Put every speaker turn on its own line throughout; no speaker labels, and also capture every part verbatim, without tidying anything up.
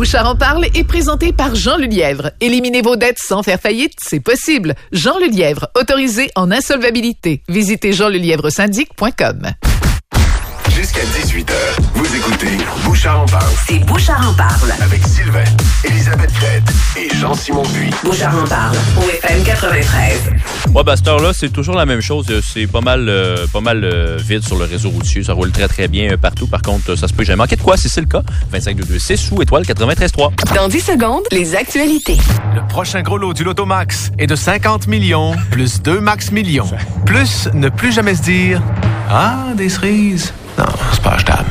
Bouchard en parle est présenté par Jean Lelièvre. Éliminez vos dettes sans faire faillite, c'est possible. Jean Lelièvre, autorisé en insolvabilité. Visitez jean lelièvre syndic point com.
Jusqu'à dix-huit heures, vous écoutez Bouchard en parle.
C'est Bouchard en parle.
Avec Sylvain, Elisabeth Crête et Jean-Simon Puy.
Bouchard en parle au F M quatre-vingt-treize.
Ouais, ben, à cette heure-là, c'est toujours la même chose. C'est pas mal, euh, pas mal euh, vide sur le réseau routier. Ça roule très, très bien euh, partout. Par contre, ça se peut jamais manquer de quoi, si c'est le cas. vingt-cinq deux deux six ou étoile quatre-vingt-treize trois.
Dans dix secondes, les actualités.
Le prochain gros lot du Loto Max est de cinquante millions, plus deux Max millions. Plus ne plus jamais se dire « Ah, des cerises ». Non, c'est pas achetable.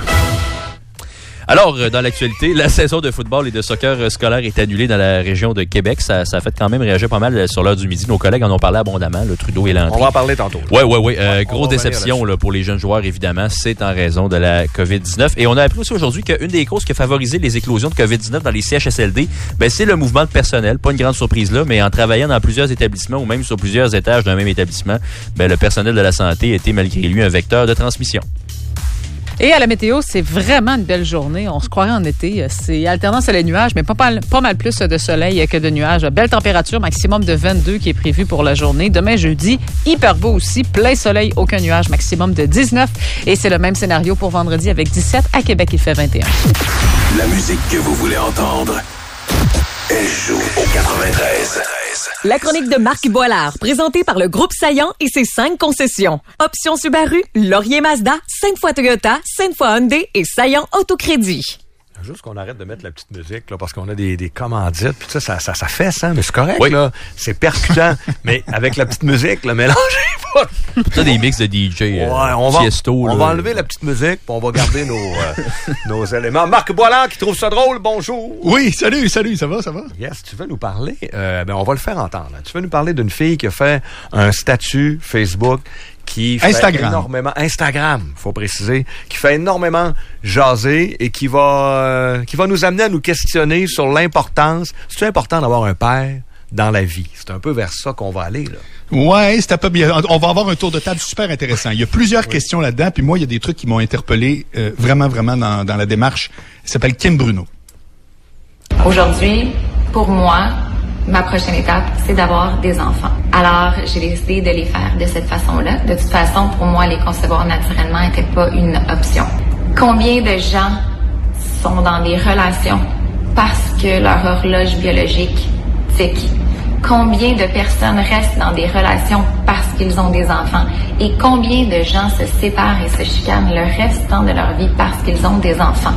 Alors, dans l'actualité, la saison de football et de soccer scolaire est annulée dans la région de Québec. Ça, ça a fait quand même réagir pas mal sur l'heure du midi. Nos collègues en ont parlé abondamment, le Trudeau et Landry.
On va en parler tantôt.
Oui, oui, oui. Euh, grosse déception là, pour les jeunes joueurs, évidemment. C'est en raison de la covid dix-neuf. Et on a appris aussi aujourd'hui qu'une des causes qui a favorisé les éclosions de covid dix-neuf dans les C H S L D, ben, c'est le mouvement de personnel. Pas une grande surprise là, mais en travaillant dans plusieurs établissements ou même sur plusieurs étages d'un même établissement, ben, le personnel de la santé était malgré lui un vecteur de transmission.
Et à la météo, c'est vraiment une belle journée. On se croirait en été. C'est alternance à les nuages, mais pas mal, pas mal plus de soleil que de nuages. Belle température, maximum de vingt-deux qui est prévu pour la journée. Demain, jeudi, hyper beau aussi. Plein soleil, aucun nuage, maximum de dix-neuf. Et c'est le même scénario pour vendredi avec dix-sept. À Québec, il fait vingt et un.
La musique que vous voulez entendre, elle joue au quatre-vingt-treize.
La chronique de Marc Boilard, présentée par le groupe Saillant et ses cinq concessions. Option Subaru, Laurier Mazda, cinq fois Toyota, cinq fois Hyundai et Saillant Autocrédit.
Juste qu'on arrête de mettre la petite musique, là, parce qu'on a des, des commandites, puis ça, ça, ça, ça fait ça, mais c'est correct,
oui.
là. C'est percutant, mais avec la petite musique, là, mélangez pas.
T'as des mix de D J, euh,
ouais, on va,
Tiesto,
on
là.
va enlever la petite musique, puis on va garder nos, euh, nos éléments. Marc Boilard qui trouve ça drôle, bonjour.
Oui, salut, salut, ça va, ça va?
Yes, tu veux nous parler, euh, ben, on va le faire entendre. Tu veux nous parler d'une fille qui a fait un statut Facebook qui fait
Instagram.
énormément Instagram, faut préciser, qui fait énormément jaser et qui va euh, qui va nous amener à nous questionner sur l'importance. C'est important d'avoir un père dans la vie. C'est un peu vers ça qu'on va aller là.
Ouais, c'est un peu bien. On va avoir un tour de table super intéressant. Il y a plusieurs oui. questions là-dedans, puis moi il y a des trucs qui m'ont interpellé euh, vraiment vraiment dans dans la démarche. Il s'appelle Kim Bruno.
Aujourd'hui, pour moi, ma prochaine étape, c'est d'avoir des enfants. Alors, j'ai décidé de les faire de cette façon-là. De toute façon, pour moi, les concevoir naturellement n'était pas une option. Combien de gens sont dans des relations parce que leur horloge biologique tique? Combien de personnes restent dans des relations parce qu'ils ont des enfants? Et combien de gens se séparent et se chicanent le restant de leur vie parce qu'ils ont des enfants?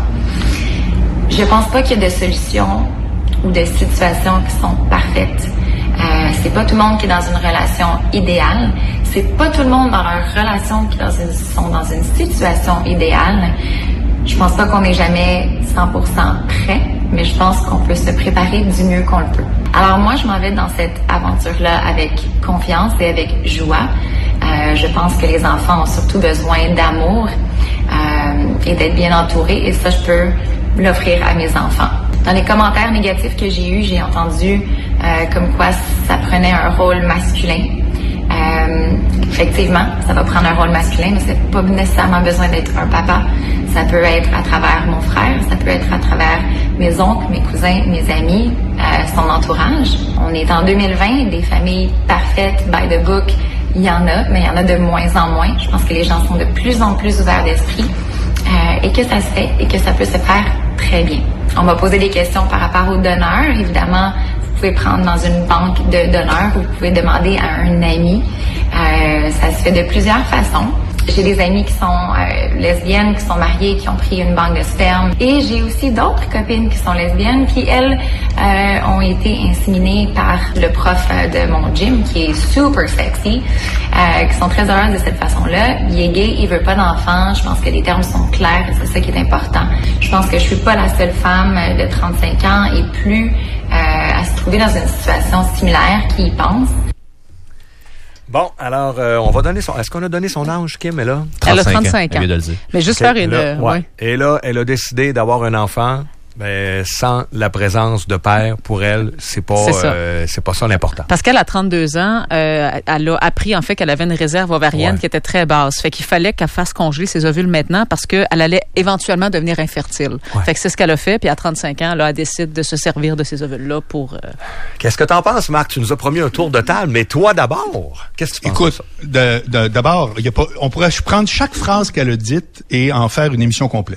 Je pense pas qu'il y ait de solution ou de situations qui sont parfaites. Euh, c'est pas tout le monde qui est dans une relation idéale. C'est pas tout le monde dans leur relation qui dans une, sont dans une situation idéale. Je pense pas qu'on est jamais cent pour cent prêt, mais je pense qu'on peut se préparer du mieux qu'on le peut. Alors moi, je m'en vais dans cette aventure-là avec confiance et avec joie. Euh, je pense que les enfants ont surtout besoin d'amour euh, et d'être bien entourés, et ça, je peux l'offrir à mes enfants. Dans les commentaires négatifs que j'ai eus, j'ai entendu euh, comme quoi ça prenait un rôle masculin. Euh, effectivement, ça va prendre un rôle masculin, mais c'est pas nécessairement besoin d'être un papa. Ça peut être à travers mon frère, ça peut être à travers mes oncles, mes cousins, mes amis, euh, son entourage. On est en deux mille vingt, des familles parfaites, by the book, il y en a, mais il y en a de moins en moins. Je pense que les gens sont de plus en plus ouverts d'esprit euh, et que ça se fait et que ça peut se faire très bien. On m'a posé des questions par rapport aux donneurs. Évidemment, vous pouvez prendre dans une banque de donneurs, vous pouvez demander à un ami. Euh, ça se fait de plusieurs façons. J'ai des amies qui sont euh, lesbiennes, qui sont mariées, qui ont pris une banque de sperme. Et j'ai aussi d'autres copines qui sont lesbiennes, qui, elles, euh, ont été inséminées par le prof de mon gym, qui est super sexy, euh, qui sont très heureuses de cette façon-là. Il est gay, il veut pas d'enfants. Je pense que les termes sont clairs et c'est ça qui est important. Je pense que je suis pas la seule femme de trente-cinq ans et plus euh, à se trouver dans une situation similaire qui y pense.
Bon, alors, euh, on va donner son... Est-ce qu'on a donné son âge, Kim, là?
Elle a trente-cinq ans.
Elle vient de le dire.
Mais juste
okay.
faire une...
Là,
euh,
ouais.
ouais.
Et là, elle a décidé d'avoir un enfant Ben, sans la présence de père, pour elle, c'est pas,
C'est
euh, c'est pas ça l'important.
Parce qu'elle a trente-deux ans, euh, elle a appris en fait qu'elle avait une réserve ovarienne
Ouais.
qui était très basse. Fait qu'il fallait qu'elle fasse congeler ses ovules maintenant parce qu'elle allait éventuellement devenir infertile.
Ouais.
Fait que c'est ce qu'elle a fait. Puis à trente-cinq ans, là, elle décide de se servir de ces ovules-là pour... Euh...
Qu'est-ce que t'en penses, Marc? Tu nous as promis un tour de table, mais toi d'abord, qu'est-ce que tu penses?
Écoute, de, de, d'abord, y a pas, on pourrait prendre chaque phrase qu'elle a dite et en faire une émission complète.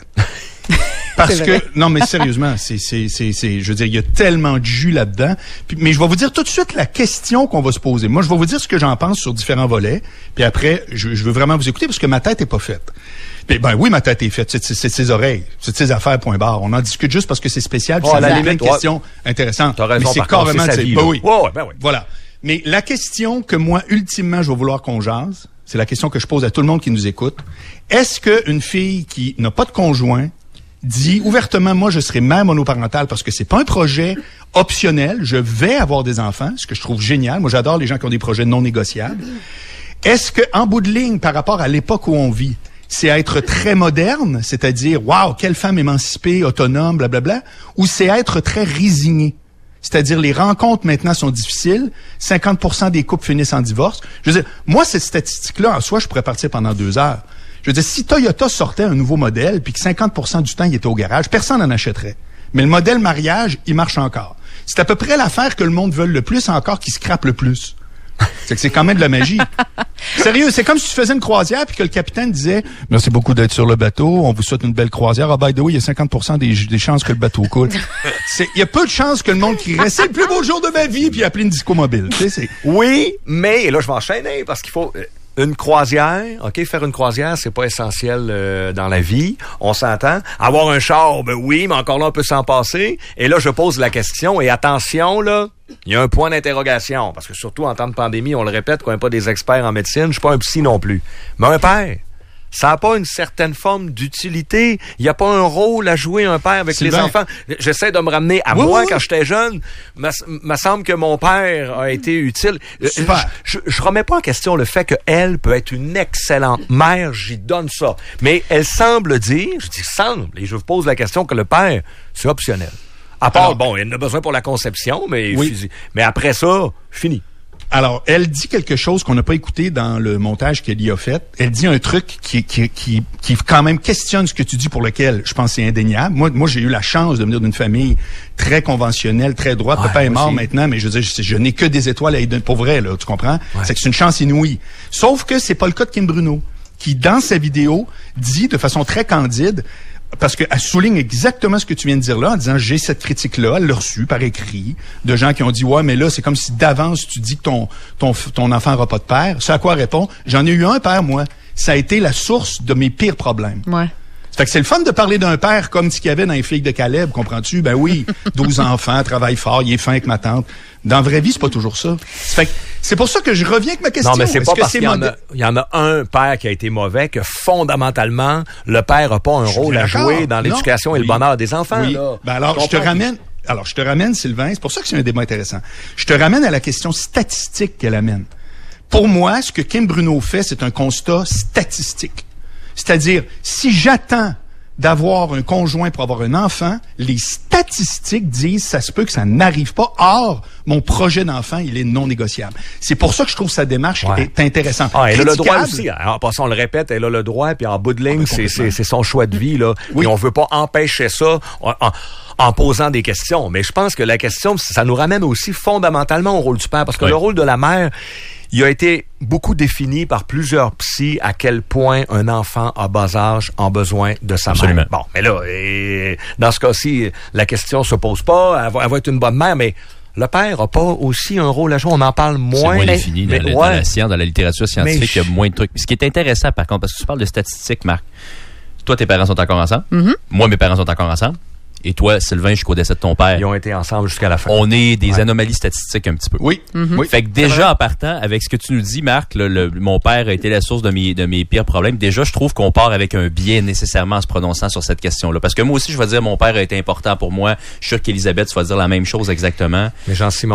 Parce que, non, mais sérieusement, c'est, c'est, c'est, c'est, je veux dire, il y a tellement de jus là-dedans. Puis, mais je vais vous dire tout de suite la question qu'on va se poser. Moi, je vais vous dire ce que j'en pense sur différents volets. Puis après, je, je veux vraiment vous écouter parce que ma tête est pas faite. Puis, ben oui, ma tête est faite. C'est, c'est, c'est de ses oreilles. C'est de ses affaires, point barre. On en discute juste parce que c'est spécial. Puis
Oh,
ça
à la
amène
limite,
plein de questions
ouais.
intéressantes.
T'as raison,
mais c'est
par contre,
carrément
c'est sa
de
vie,
ben
là.
oui.
Ouais, ouais, ben oui.
Voilà. Mais la question que moi, ultimement, je vais vouloir qu'on jase, c'est la question que je pose à tout le monde qui nous écoute. Est-ce qu'une fille qui n'a pas de conjoint dit ouvertement, moi, je serai mère monoparentale parce que c'est pas un projet optionnel, je vais avoir des enfants, ce que je trouve génial. Moi, j'adore les gens qui ont des projets non négociables. Est-ce que, en bout de ligne, par rapport à l'époque où on vit, c'est être très moderne, c'est-à-dire, waouh, quelle femme émancipée, autonome, blablabla, ou c'est être très résigné? C'est-à-dire, les rencontres maintenant sont difficiles. cinquante pour cent des couples finissent en divorce. Je veux dire, moi, cette statistique-là, en soi, je pourrais partir pendant deux heures. Je veux dire, si Toyota sortait un nouveau modèle, puis que cinquante pour cent du temps, il était au garage, personne n'en achèterait. Mais le modèle mariage, il marche encore. C'est à peu près l'affaire que le monde veut le plus encore qui scrape le plus. C'est que c'est quand même de la magie. Sérieux, c'est comme si tu faisais une croisière puis que le capitaine disait « Merci beaucoup d'être sur le bateau, on vous souhaite une belle croisière. Ah, by the way, il y a cinquante pour cent des, des chances que le bateau coule. » Il y a peu de chances que le monde crierait « C'est le plus beau jour de ma vie » puis appeler une disco mobile. Tu sais, c'est...
Oui, mais, et là, je vais enchaîner parce qu'il faut... Une croisière, OK, faire une croisière, c'est pas essentiel euh, dans la vie, on s'entend. Avoir un char, ben oui, mais encore là, on peut s'en passer. Et là, je pose la question, et attention, là, il y a un point d'interrogation, parce que surtout en temps de pandémie, on le répète, qu'on n'est pas des experts en médecine, je suis pas un psy non plus. Mais un père, ça n'a pas une certaine forme d'utilité. Il n'y a pas un rôle à jouer, un père, avec
Sylvain.
les enfants. J'essaie de me ramener à
Oui,
moi
oui,
quand
oui.
j'étais jeune. Me me semble que mon père a été utile.
Super.
Je, je, je remets pas en question le fait qu'elle peut être une excellente mère. J'y donne ça. Mais elle semble dire, je dis semble, et je vous pose la question que le père, c'est optionnel. À part,
Alors,
bon, il en a besoin pour la conception, mais,
Oui.
phys- mais après ça, fini.
Alors, elle dit quelque chose qu'on n'a pas écouté dans le montage qu'elle y a fait. Elle dit un truc qui, qui, qui, qui quand même questionne ce que tu dis, pour lequel je pense que c'est indéniable. Moi, moi, j'ai eu la chance de venir d'une famille très conventionnelle, très droite.
Ouais,
Papa est
moi
mort
aussi.
maintenant, mais je veux dire, je, je n'ai que des étoiles à y donner. Pour vrai, là, tu comprends?
Ouais.
C'est que c'est une chance inouïe. Sauf que c'est pas le cas de Kim Bruno, qui, dans sa vidéo, dit de façon très candide, parce qu'elle souligne exactement ce que tu viens de dire là, en disant, j'ai cette critique-là, elle l'a reçue par écrit, de gens qui ont dit, ouais, mais là, c'est comme si d'avance, tu dis que ton, ton, ton enfant n'aura pas de père. Ce à quoi répond, j'en ai eu un père, moi. Ça a été la source de mes pires problèmes.
Ouais.
Fait que c'est le fun de parler d'un père comme ce qu'il y avait dans les filles de Caleb, comprends-tu? Ben oui, douze enfants, travaille fort, il est fin avec ma tante. Dans la vraie vie, c'est pas toujours ça. Fait que c'est pour ça que je reviens avec ma question.
Non, mais c'est
Est-ce
pas
que
parce
c'est
qu'il y en,
modé-
a, il y en a un père qui a été mauvais que fondamentalement, le père n'a pas un
Je suis
rôle à
d'accord.
jouer dans
Non.
l'éducation et le
Oui.
bonheur des enfants.
Oui.
Là.
Ben alors, je te
comprends?
ramène. Alors, je te ramène, Sylvain. C'est pour ça que c'est un débat intéressant. Je te ramène à la question statistique qu'elle amène. Pour moi, ce que Kim Bruno fait, c'est un constat statistique. C'est-à-dire, si j'attends d'avoir un conjoint pour avoir un enfant, les statistiques disent ça se peut que ça n'arrive pas. Or, mon projet d'enfant, il est non négociable. C'est pour ça que je trouve sa démarche
Ouais.
est intéressante.
Ah, elle a le droit
Critiquable.
aussi. En passant, on le répète, elle a le droit, puis en bout de ligne,
Ah, ben,
c'est,
complètement.
c'est, c'est son choix de vie, là.
Oui.
Et on veut pas empêcher ça en, en, en posant des questions. Mais je pense que la question, ça nous ramène aussi fondamentalement au rôle du père, parce que
Oui.
le rôle de la mère, il a été beaucoup défini par plusieurs psys à quel point un enfant à bas âge a besoin de sa
Absolument.
mère. Bon, mais là, et, dans ce cas-ci, la question se pose pas. Elle va, elle va être une bonne mère, mais le père a pas aussi un rôle à jouer. On en parle
C'est
moins.
moins
mais-
défini
mais
dans, la-
ouais.
dans la science, dans la littérature scientifique,
Mais
il y a
je-
moins de trucs. Ce qui est intéressant, par contre, parce que tu parles de statistiques, Marc. Toi, tes parents sont encore ensemble.
Mm-hmm.
Moi, mes parents sont encore ensemble. Et toi, Sylvain, jusqu'au décès de ton père.
Ils ont été ensemble jusqu'à la fin.
On est des
Ouais.
anomalies statistiques un petit peu.
Oui. Oui.
Fait que déjà, en partant, avec ce que tu nous dis, Marc, le, le- mon père a été la source de mes, de mes pires problèmes. Déjà, je trouve qu'on part avec un biais nécessairement en se prononçant sur cette question-là. Parce que moi aussi, je vais dire, mon père a été important pour moi. Je suis sûr qu'Élisabeth, tu vas dire la même chose exactement.
Mais Jean-Simon,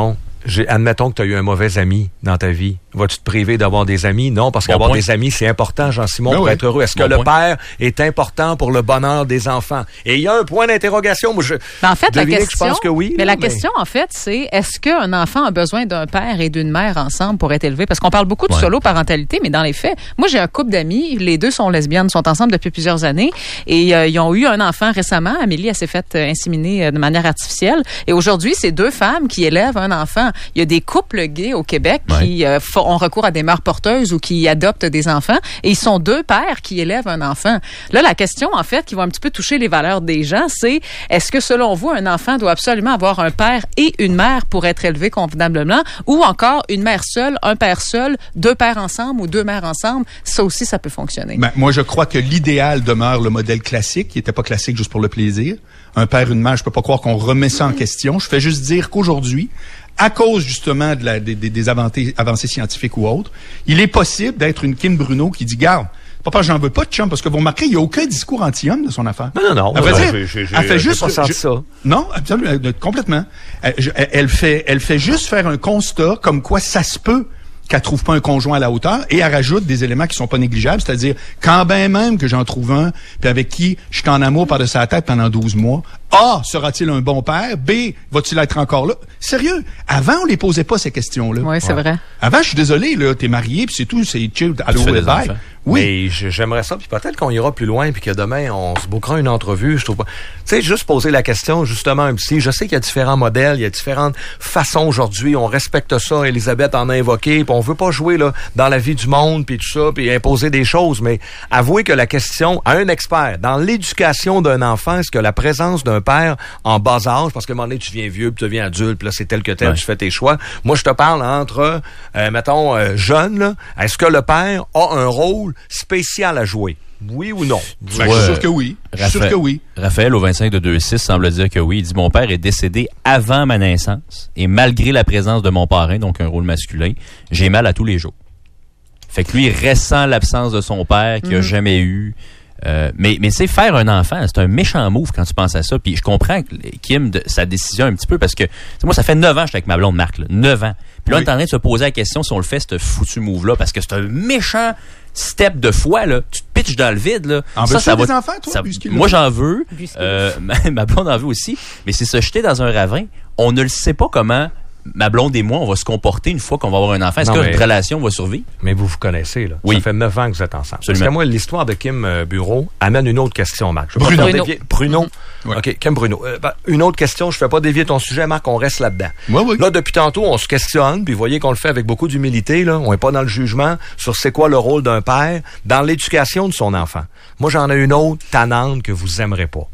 J'ai, admettons que tu as eu un mauvais ami dans ta vie. Vas-tu te priver d'avoir des amis? Non, parce bon qu'avoir point. Des amis, c'est important, Jean-Simon, ben pour oui. être heureux. Est-ce bon que point. Le père est important pour le bonheur des enfants? Et il y a un point d'interrogation. Moi, je,
ben en fait, la question,
je pense que oui.
Mais
là,
la mais... question, en fait, c'est est-ce qu'un enfant a besoin d'un père et d'une mère ensemble pour être élevé? Parce qu'on parle beaucoup de ouais. solo-parentalité, mais dans les faits, moi, j'ai un couple d'amis, les deux sont lesbiennes, sont ensemble depuis plusieurs années, et euh, ils ont eu un enfant récemment. Amélie, elle s'est faite euh, inséminer euh, de manière artificielle. Et aujourd'hui, c'est deux femmes qui élèvent un enfant. Il y a des couples gays au Québec ouais. qui euh, font, ont recours à des mères porteuses ou qui adoptent des enfants, et ils sont deux pères qui élèvent un enfant. Là, la question, en fait, qui va un petit peu toucher les valeurs des gens, c'est est-ce que, selon vous, un enfant doit absolument avoir un père et une mère pour être élevé convenablement, ou encore une mère seule, un père seul, deux pères ensemble ou deux mères ensemble? Ça aussi, ça peut fonctionner.
Ben, moi, je crois que l'idéal demeure le modèle classique, qui n'était pas classique juste pour le plaisir. Un père, une mère, je peux pas croire qu'on remet ça en question. Je fais juste dire qu'aujourd'hui, à cause justement de la, des, des avancées, avancées scientifiques ou autres, il est possible d'être une Kim Bruno qui dit, garde, papa, j'en veux pas de chum, parce que vous remarquez, il n'y a aucun discours anti-homme de son affaire.
Non, non, non.
Elle,
non,
dire,
j'ai, j'ai,
elle fait juste
pas senti ça.
Non, absolument, complètement. Elle, elle fait, elle fait juste faire un constat comme quoi ça se peut qu'elle trouve pas un conjoint à la hauteur, et elle rajoute des éléments qui sont pas négligeables, c'est-à-dire, quand ben même que j'en trouve un, puis avec qui je suis en amour par-dessus la tête pendant douze mois, A, sera-t-il un bon père? B, va-t-il être encore là? Sérieux, avant, on les posait pas ces questions-là.
Oui, c'est ouais. vrai.
Avant, je suis désolé, là, t'es marié, puis c'est tout, c'est chill, allô, bye.
Oui. Mais j'aimerais ça, puis peut-être qu'on ira plus loin, puis que demain, on se bouquera une entrevue, je trouve pas. Tu sais, juste poser la question, justement, un petit, je sais qu'il y a différents modèles, il y a différentes façons aujourd'hui, on respecte ça, Elisabeth en a invoqué, puis on veut pas jouer, là, dans la vie du monde, puis tout ça, puis imposer des choses, mais avouez que la question, à un expert, dans l'éducation d'un enfant, est-ce que la présence d'un père en bas âge, parce qu'à un moment donné, tu deviens vieux, puis tu deviens adulte, puis là, c'est tel que tel, ouais. tu fais tes choix. Moi, je te parle entre, euh, mettons, euh, jeune, là, est-ce que le père a un rôle spécial à jouer? Oui ou non?
Ben, je suis sûr que oui. Je suis sûr que oui.
Raphaël, au vingt-cinq de deux six, semble dire que oui. Il dit, mon père est décédé avant ma naissance, et malgré la présence de mon parrain, donc un rôle masculin, j'ai mal à tous les jours. Fait que lui, il ressent l'absence de son père qu'il n'a mmh. jamais eu. Euh, mais mais c'est faire un enfant, c'est un méchant move quand tu penses à ça. Puis je comprends que Kim, de, sa décision un petit peu, parce que moi, ça fait neuf ans que je suis avec ma blonde Marc, là, neuf ans. Puis là, oui. on est en train de se poser la question si on le fait, ce foutu move-là, parce que c'est un méchant step de foi, là. Tu te pitches dans le vide, là.
En
ça, ça
va,
des
enfants, toi?
Ça, moi, j'en veux. Euh, ma, ma blonde en veut aussi. Mais c'est se jeter dans un ravin. On ne le sait pas comment ma blonde et moi, on va se comporter une fois qu'on va avoir un enfant. Est-ce non, que notre relation va survivre?
Mais vous vous connaissez, là.
Oui.
Ça fait neuf ans que vous êtes ensemble.
Absolument.
Parce que moi, l'histoire de Kim euh, Bureau amène une autre question, Marc. Je
vais
Bruno.
Pas
Bruno. Bruno.
Mm-hmm. Ouais.
OK, Kim Bruno. Euh, ben, une autre question, je ne fais pas dévier ton sujet, Marc, on reste là-dedans.
Ouais, oui.
Là, depuis tantôt, on se questionne, puis vous voyez qu'on le fait avec beaucoup d'humilité, là. On n'est pas dans le jugement sur c'est quoi le rôle d'un père dans l'éducation de son enfant. Moi, j'en ai une autre tannante que vous aimerez pas.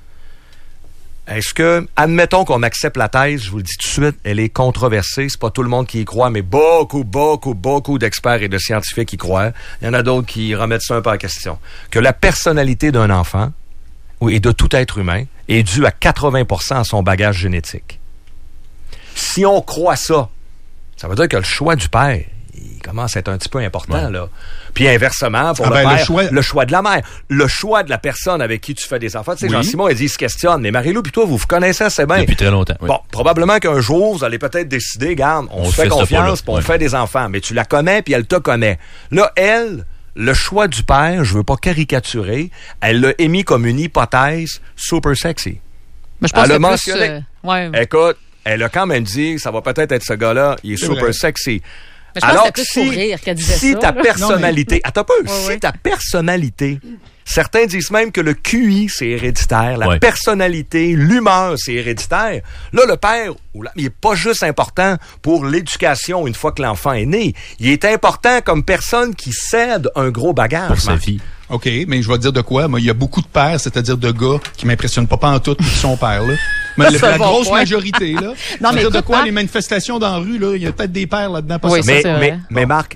Est-ce que, admettons qu'on accepte la thèse, je vous le dis tout de suite, elle est controversée, c'est pas tout le monde qui y croit, mais beaucoup, beaucoup, beaucoup d'experts et de scientifiques y croient. Il y en a d'autres qui remettent ça un peu en question. Que la personnalité d'un enfant, et de tout être humain, est due à quatre-vingts pour cent à son bagage génétique. Si on croit ça, ça veut dire que le choix du père, il commence à être un petit peu important, ouais. là. Puis inversement, pour ah le ben, père, le choix... le choix de la mère, le choix de la personne avec qui tu fais des enfants. Tu sais, oui. Jean-Simon, il dit, il se questionne. Mais Marie-Lou, puis toi, vous vous connaissez assez bien.
Depuis très longtemps, oui.
Bon, probablement qu'un jour, vous allez peut-être décider, garde, on, on se fait confiance, puis on ouais. fait des enfants. Mais tu la connais, puis elle te connaît. Là, elle, le choix du père, je veux pas caricaturer, elle l'a émis comme une hypothèse super sexy.
Mais je pense
elle a
que
mentionné,
plus, euh, ouais.
écoute, elle a quand même dit, ça va peut-être être ce gars-là, il est,
c'est
super
vrai.
sexy.
Mais je pense Alors que c'est plus pour rire qu'elle disait
si
ça.
ta personnalité,
non, mais...
attends un peu,
ouais,
si
ouais.
ta personnalité, certains disent même que le Q I, c'est héréditaire, la
ouais.
personnalité, l'humeur, c'est héréditaire. Là, le père, il est pas juste important pour l'éducation une fois que l'enfant est né. Il est important comme personne qui cède un gros bagage.
Pour sa vie.
OK, mais je vais te dire de quoi. Moi, il y a beaucoup de pères, c'est-à-dire de gars qui m'impressionnent pas pantoute qui sont pères, là. Mais la, la bon grosse point. majorité, là.
Non, mais
dire de quoi,
Marc...
les manifestations dans la rue, là, il y a peut-être des pères là-dedans. Pas
oui,
ça.
Mais,
ça,
mais,
vrai.
mais Marc,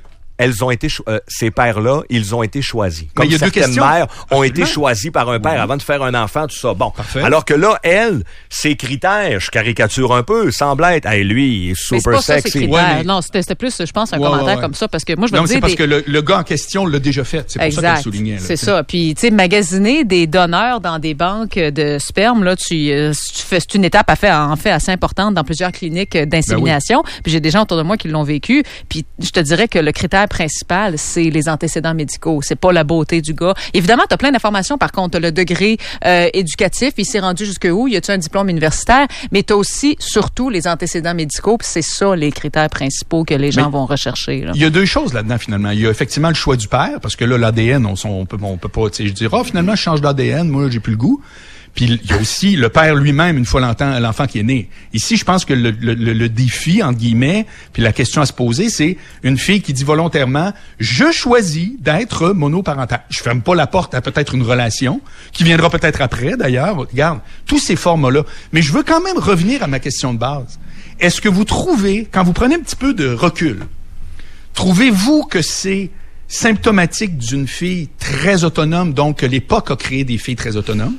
elles ont été, cho- euh, ces pères-là, ils ont été choisis. Comme
il y a deux
certaines
questions.
mères ont
Absolument.
été choisies par un père
Oui.
avant de faire un enfant, tout ça. Bon.
Parfait.
Alors que là, elle, ses critères, je caricature un peu, semble être, hey, lui, il est
Mais c'est
super
pas ça, ces
sexy.
critères.
Ouais, mais-
Non, c'était c'était plus, je pense, un
Ouais,
commentaire
ouais, ouais.
comme ça, parce que moi, je me
Non, mais
disais...
c'est parce
des-
que le, le gars en question l'a déjà fait. C'est pour ça
Exact.
qu'elle soulignait. là,
C'est
tu sais.
ça. Puis, tu sais, magasiner des donneurs dans des banques de sperme, là, tu, euh, tu fais, c'est une étape à faire, en fait, assez importante dans plusieurs cliniques d'insémination. Puis, j'ai des gens autour de moi qui l'ont vécu. Puis, je te dirais que le critère principal, c'est les antécédents médicaux. C'est pas la beauté du gars. Évidemment, tu as plein d'informations. Par contre, t'as le degré euh, éducatif. Il s'est rendu jusque où? Y a-tu un diplôme universitaire? Mais tu as aussi, surtout, les antécédents médicaux. Puis, c'est ça, les critères principaux que les gens
Mais-
vont rechercher, là.
Il y a deux choses là-dedans, finalement. Il y a effectivement le choix du père, parce que là, l'A D N, on, on peut, on peut pas, tu sais, je dire, ah, finalement, je change d'A D N, moi, j'ai plus le goût. Puis il y a aussi le père lui-même, une fois l'enfant, l'enfant qui est né. Ici, je pense que le, le, le, le défi, entre guillemets, puis la question à se poser, c'est une fille qui dit volontairement, je choisis d'être monoparental. Je ferme pas la porte à peut-être une relation, qui viendra peut-être après, d'ailleurs. Regarde, tous ces formats-là. Mais je veux quand même revenir à ma question de base. Est-ce que vous trouvez, quand vous prenez un petit peu de recul, trouvez-vous que c'est symptomatique d'une fille très autonome, donc que l'époque a créé des filles très autonomes,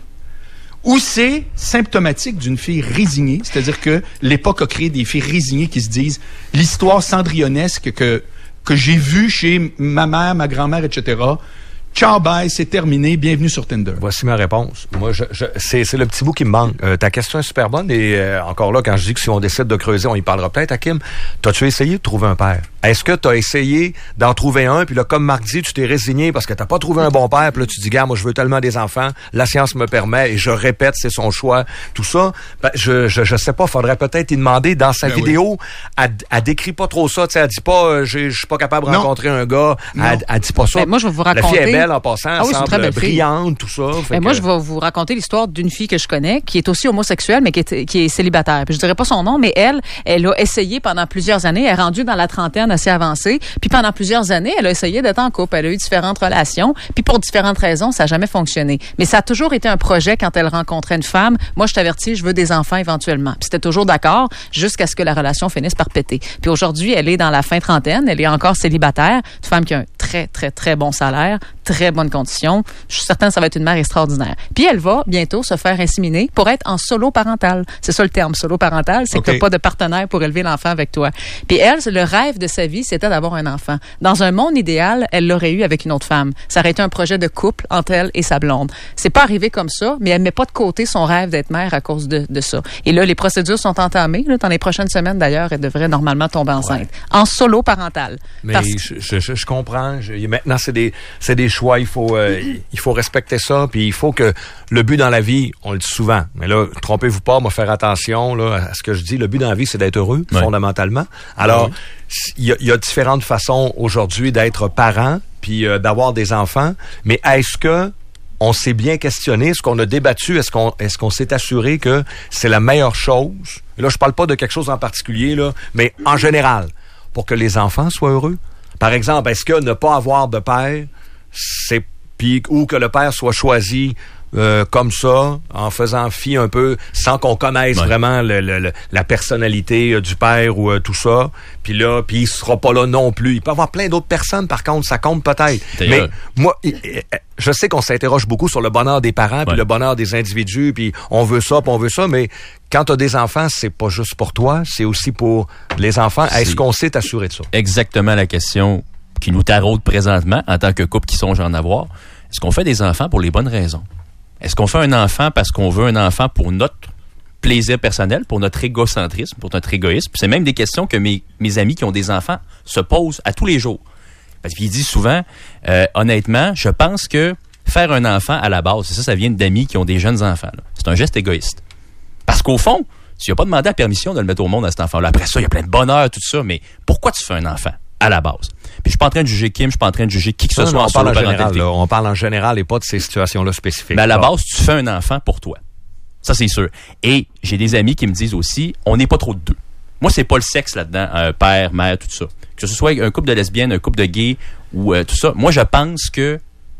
ou c'est symptomatique d'une fille résignée, c'est-à-dire que l'époque a créé des filles résignées qui se disent l'histoire cendrillonnesque que que j'ai vue chez ma mère, ma grand-mère, et cetera. Ciao, bye, c'est terminé, bienvenue sur Tinder.
Voici ma réponse. Moi, je, je, c'est, c'est le petit bout qui me manque. Euh, ta question est super bonne et euh, encore là, quand je dis que si on décide de creuser, on y parlera peut-être, Hakim. T'as-tu essayé de trouver un père? Est-ce que t'as essayé d'en trouver un, puis là, comme Marc dit, tu t'es résigné parce que t'as pas trouvé un bon père, puis là, tu dis, gars, moi, je veux tellement des enfants, la science me permet, et je répète, c'est son choix, tout ça. Ben, je, je, je sais pas, faudrait peut-être y demander dans sa
Ben
vidéo, oui. elle, elle décrit pas trop ça, tu sais, elle dit pas, euh, je suis pas capable de
Non.
rencontrer un gars, elle, elle dit pas ça.
Ben, moi, je vais vous
La fille
raconter-
est belle en passant,
Ah
elle
oui, c'est une très
semble
belle fille.
brillante, tout ça. Fait
Ben,
que-
moi, je vais vous raconter l'histoire d'une fille que je connais, qui est aussi homosexuelle, mais qui est, qui est célibataire. Puis je dirais pas son nom, mais elle, elle a essayé pendant plusieurs années. Elle est rendue dans la trentaine assez avancée. Puis pendant plusieurs années, elle a essayé d'être en couple. Elle a eu différentes relations. Puis pour différentes raisons, ça n'a jamais fonctionné. Mais ça a toujours été un projet quand elle rencontrait une femme. Moi, je t'avertis, je veux des enfants éventuellement. Puis c'était toujours d'accord jusqu'à ce que la relation finisse par péter. Puis aujourd'hui, elle est dans la fin trentaine. Elle est encore célibataire. Une femme qui a un très, très, très bon salaire, très bonnes conditions. Je suis certaine que ça va être une mère extraordinaire. Puis elle va bientôt se faire inséminer pour être en solo parental. C'est ça le terme, solo parental, c'est
OK.
que t'as pas de partenaire pour élever l'enfant avec toi. Puis elle, c'est le rêve de sa vie, c'était d'avoir un enfant. Dans un monde idéal, elle l'aurait eu avec une autre femme. Ça aurait été un projet de couple entre elle et sa blonde. C'est pas arrivé comme ça, mais elle met pas de côté son rêve d'être mère à cause de, de ça. Et là, les procédures sont entamées. Là, dans les prochaines semaines, d'ailleurs, elle devrait normalement tomber enceinte.
Ouais.
En solo parental.
Mais
Parce-
je, je, je, je comprends. Je, maintenant, c'est des, c'est des choix. Il faut, euh, il faut respecter ça. Puis il faut que le but dans la vie, on le dit souvent. Mais là, trompez-vous pas, moi faire attention là à ce que je dis. Le but dans la vie, c'est d'être heureux,
Ouais.
fondamentalement. Alors,
Ouais.
il y, a, il y a différentes façons aujourd'hui d'être parent, puis euh, d'avoir des enfants. Mais est-ce que on s'est bien questionné, est-ce qu'on a débattu, est-ce qu'on est-ce qu'on s'est assuré que c'est la meilleure chose? Et là, je parle pas de quelque chose en particulier là, mais en général, pour que les enfants soient heureux. Par exemple, est-ce que ne pas avoir de père, c'est puis ou que le père soit choisi euh, comme ça, en faisant fi un peu, sans qu'on connaisse
Ouais.
vraiment le, le, le- la personnalité euh, du père ou euh, tout ça. Puis là, puis il sera pas là non plus. Il peut y avoir plein d'autres personnes, par contre, ça compte peut-être.
D'ailleurs-
Mais moi, i- i- je sais qu'on s'interroge beaucoup sur le bonheur des parents, puis
Ouais.
le bonheur des individus, puis on veut ça, puis on veut ça, mais quand tu as des enfants, c'est pas juste pour toi, c'est aussi pour les enfants. Est-ce
C'est-
qu'on s'est assuré de ça?
Exactement la question qui nous taraude présentement en tant que couple qui songe en avoir. Est-ce qu'on fait des enfants pour les bonnes raisons? Est-ce qu'on fait un enfant parce qu'on veut un enfant pour notre plaisir personnel, pour notre égocentrisme, pour notre égoïsme? C'est même des questions que mes, mes amis qui ont des enfants se posent à tous les jours. Parce qu'ils disent souvent, euh, honnêtement, je pense que faire un enfant à la base, c'est ça, ça vient d'amis qui ont des jeunes enfants. là. C'est un geste égoïste. Parce qu'au fond, tu n'as pas demandé la permission de le mettre au monde à cet enfant-là. Après ça, il y a plein de bonheur, tout ça, mais pourquoi tu fais un enfant à la base? Puis je suis pas en train de juger Kim, je suis pas en train de juger qui que ce
Non,
soit
non,
en
on parle en général,
solo-parentalité.
là. On parle en général et pas de ces situations-là spécifiques.
Mais à la
Bon.
base, tu fais un enfant pour toi. Ça, c'est sûr. Et j'ai des amis qui me disent aussi, on n'est pas trop de deux. Moi, c'est pas le sexe là-dedans, un père, mère, tout ça. Que ce soit un couple de lesbiennes, un couple de gays ou euh, tout ça. Moi, je pense que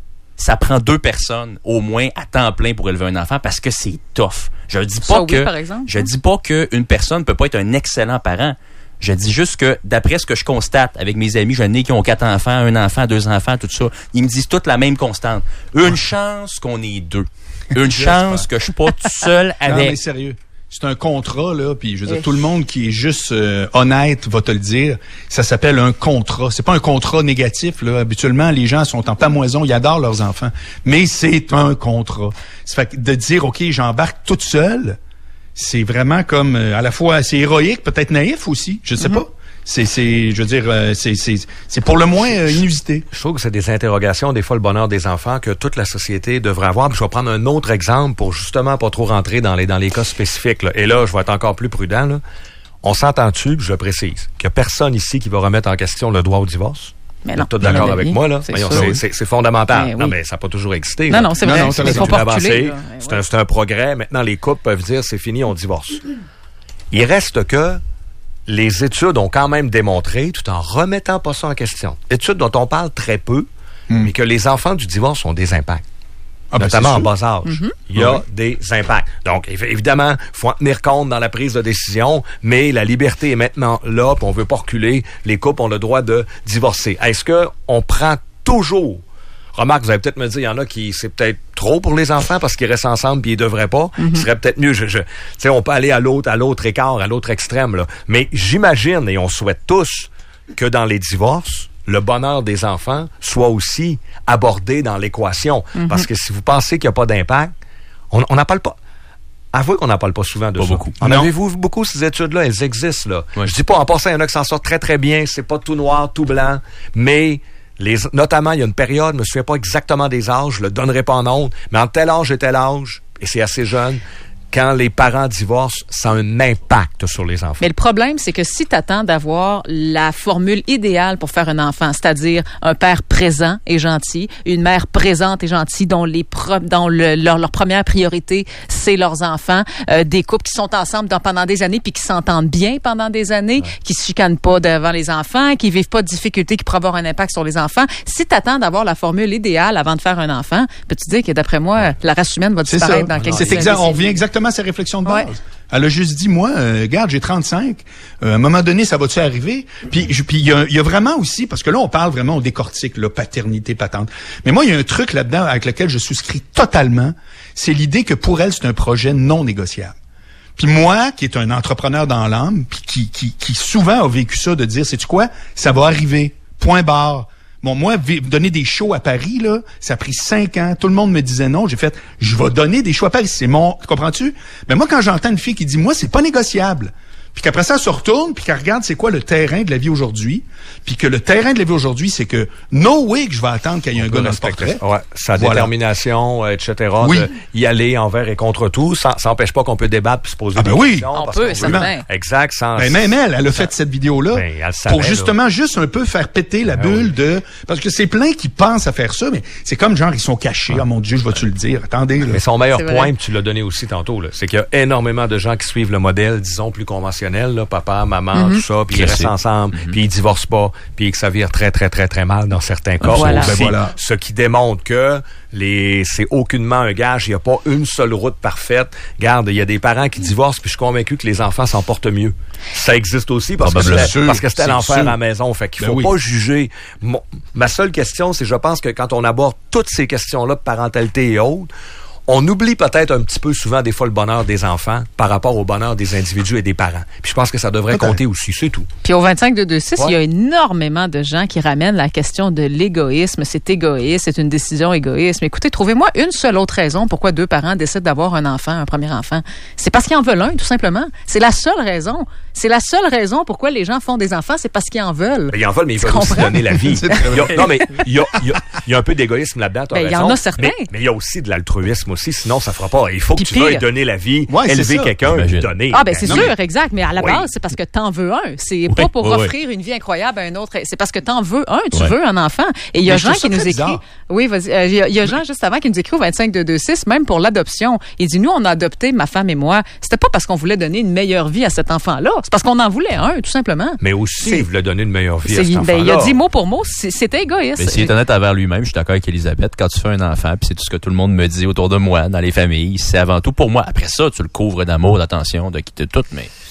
ça prend deux personnes au moins à temps plein pour élever un enfant parce que c'est tough. Je dis pas
Ça, oui,
que
par exemple.
je dis pas qu'une personne peut pas être un excellent parent. Je dis juste que, d'après ce que je constate avec mes amis, j'en ai qui ont quatre enfants, un enfant, deux enfants, tout ça, ils me disent toutes la même constante. Une chance qu'on est deux. Une chance que je suis pas tout seul avec...
Non, mais sérieux. C'est un contrat, là, puis je veux dire, tout le monde qui est juste euh, honnête va te le dire. Ça s'appelle un contrat. C'est pas un contrat négatif, là. Habituellement, les gens sont en pamoison, ils adorent leurs enfants. Mais c'est un contrat. Ça fait que de dire, OK, j'embarque toute seule, c'est vraiment comme, euh, à la fois, c'est héroïque, peut-être naïf aussi, je sais mm-hmm. pas. C'est, c'est, je veux dire, euh, c'est, c'est, c'est pour le moins euh, inusité.
Je trouve que c'est des interrogations, des fois le bonheur des enfants que toute la société devrait avoir. Puis je vais prendre un autre exemple pour justement pas trop rentrer dans les dans les cas spécifiques, là. Et là, je vais être encore plus prudent, là. On s'entend-tu, puis je précise, qu'il y a personne ici qui va remettre en question le droit au divorce. Mais non. Vous êtes d'accord avec moi, là? C'est, c'est, c'est, c'est fondamental. Mais oui. Non, mais ça n'a pas toujours existé.
Non, là. non, c'est vrai. Non, non, c'est, c'est,
c'est, avancé, c'est, un, c'est un progrès. Maintenant, les couples peuvent dire, c'est fini, on divorce. Il reste que les études ont quand même démontré, tout en remettant pas ça en question, études dont on parle très peu, mm. mais que les enfants du divorce ont des impacts. Ah ben notamment en bas âge. Mm-hmm. Il y a oui. des impacts. Donc, évidemment, il faut en tenir compte dans la prise de décision, mais la liberté est maintenant là, puis on veut pas reculer. Les couples ont le droit de divorcer. Est-ce que on prend toujours... Remarque, vous allez peut-être me dire, il y en a qui, c'est peut-être trop pour les enfants parce qu'ils restent ensemble puis ils devraient pas. Mm-hmm. Il serait peut-être mieux. Je, je, tu sais, on peut aller à l'autre, à l'autre écart, à l'autre extrême, là. Mais j'imagine, et on souhaite tous, que dans les divorces, le bonheur des enfants soit aussi abordé dans l'équation. Mm-hmm. Parce que si vous pensez qu'il n'y a pas d'impact, on n'en parle pas. Avouez qu'on n'en parle pas souvent de
pas
ça.
Beaucoup.
En avez-vous vu beaucoup ces études-là? Elles existent, là. Oui. Je dis pas, en passant, il y en a qui s'en sortent très, très bien. C'est pas tout noir, tout blanc. Mais... Les, notamment, il y a une période, je me souviens pas exactement des âges, je le donnerai pas en honte, mais en tel âge et tel âge, et c'est assez jeune, quand les parents divorcent, ça a un impact sur les enfants.
Mais le problème, c'est que si tu attends d'avoir la formule idéale pour faire un enfant, c'est-à-dire un père présent et gentil, une mère présente et gentille dont les pro- dont le, leur, leur première priorité, c'est leurs enfants, euh, des couples qui sont ensemble dans, pendant des années puis qui s'entendent bien pendant des années, ouais. qui se chicanent pas devant les enfants, qui vivent pas de difficultés qui pourraient avoir un impact sur les enfants. Si tu attends d'avoir la formule idéale avant de faire un enfant, peux-tu dire que d'après moi, ouais. la race humaine va disparaître dans quelques années?
Exact, on vient exactement à ces réflexions de base. Ouais. Elle a juste dit, moi, euh, regarde, j'ai trente-cinq. Euh, à un moment donné, ça va-tu arriver? Puis il y a, y a vraiment aussi, parce que là, on parle vraiment, on décortique, là, paternité, patente. Mais moi, il y a un truc là-dedans avec lequel je souscris totalement. C'est l'idée que pour elle, c'est un projet non négociable. Puis moi, qui est un entrepreneur dans l'âme, puis qui, qui, qui souvent a vécu ça, de dire, sais-tu quoi? Ça va arriver. Point barre. Bon, moi, donner des shows à Paris, là, ça a pris cinq ans. Tout le monde me disait non. J'ai fait, je vais donner des shows à Paris. C'est mon, comprends-tu? Mais moi, quand j'entends une fille qui dit, moi, c'est pas négociable. Puis qu'après ça, elle se retourne, puis qu'elle regarde c'est quoi le terrain de la vie aujourd'hui, puis que le terrain de la vie aujourd'hui, c'est que no way que je vais attendre qu'il y ait un gars dans ce portrait.
Ouais, sa voilà. détermination, et cetera,
oui.
de y aller envers et contre tout, ça n'empêche pas qu'on peut débattre puis se poser
ah
des
ben oui.
questions.
On peut, ça
veut. Exact. Sans...
Ben même elle, elle a fait cette vidéo-là
ben, elle savait,
pour justement
là.
juste un peu faire péter la
ben
bulle
oui.
de... Parce que c'est plein qui pensent à faire ça, mais c'est comme genre, ils sont cachés. Ah, oh, mon Dieu, je vais-tu le dire? Attendez. Là.
Mais son meilleur c'est point, tu l'as donné aussi tantôt, là, c'est qu'il y a énormément de gens qui suivent le modèle, disons, plus conventionnel, là, papa, maman, mm-hmm. tout ça, puis ils restent ensemble, mm-hmm. puis ils divorcent pas, puis que ça vire très, très, très, très mal dans certains cas.
Voilà.
Aussi,
ben voilà.
Ce qui démontre que les c'est aucunement un gage, il n'y a pas une seule route parfaite. Regarde, il y a des parents qui divorcent, puis je suis convaincu que les enfants s'en portent mieux. Ça existe aussi parce, que c'était, parce que c'était l'enfer à la maison. Fait qu'il ben faut oui. pas juger. Mon, ma seule question, c'est je pense que quand on aborde toutes ces questions-là de parentalité et autres, on oublie peut-être un petit peu souvent des fois le bonheur des enfants par rapport au bonheur des individus et des parents. Puis je pense que ça devrait peut-être. compter aussi, c'est tout.
Puis au vingt-cinq deux deux six,
ouais.
il y a énormément de gens qui ramènent la question de l'égoïsme. C'est égoïste, c'est une décision égoïste. Mais écoutez, trouvez-moi une seule autre raison pourquoi deux parents décident d'avoir un enfant, un premier enfant. C'est parce qu'ils en veulent un, tout simplement. C'est la seule raison. C'est la seule raison pourquoi les gens font des enfants, c'est parce qu'ils en veulent.
Ben, ils en veulent, mais ils veulent aussi donner la vie. il y a, non, mais il y a, il y a, il y a un peu d'égoïsme là-dedans, t'as
ben,
raison.
Il y en a certains.
Mais, mais il y a aussi de l'altruisme aussi, sinon ça fera pas. Il faut
Puis
que tu veuilles donner la vie,
ouais,
élever quelqu'un, lui donner.
Ah ben c'est
non,
sûr,
mais...
exact. Mais à la base, oui. c'est parce que t'en veux un. C'est oui, pas pour
oui,
offrir oui. une vie incroyable à un autre. C'est parce que t'en veux un. Tu
ouais.
veux un enfant. Et il y a Jean qui nous écrit.
Bizarre.
Oui, vas-y. Euh, il y a, il y a Jean juste avant qui nous écrit au vingt-cinq deux deux six, même pour l'adoption. Il dit nous on a adopté ma femme et moi. C'était pas parce qu'on voulait donner une meilleure vie à cet enfant-là. C'est parce qu'on en voulait un, tout simplement.
Mais aussi, c'est... il voulait donner une meilleure vie
c'est...
à cet enfant-là.
Ben, il a dit mot pour mot, c'est... c'était égoïste.
Mais s'il est honnête envers lui-même, je suis d'accord avec Elisabeth. Quand tu fais un enfant, puis c'est tout ce que tout le monde me dit autour de moi, dans les familles, c'est avant tout pour moi. Après ça, tu le couvres d'amour, d'attention, de quitter tout, mais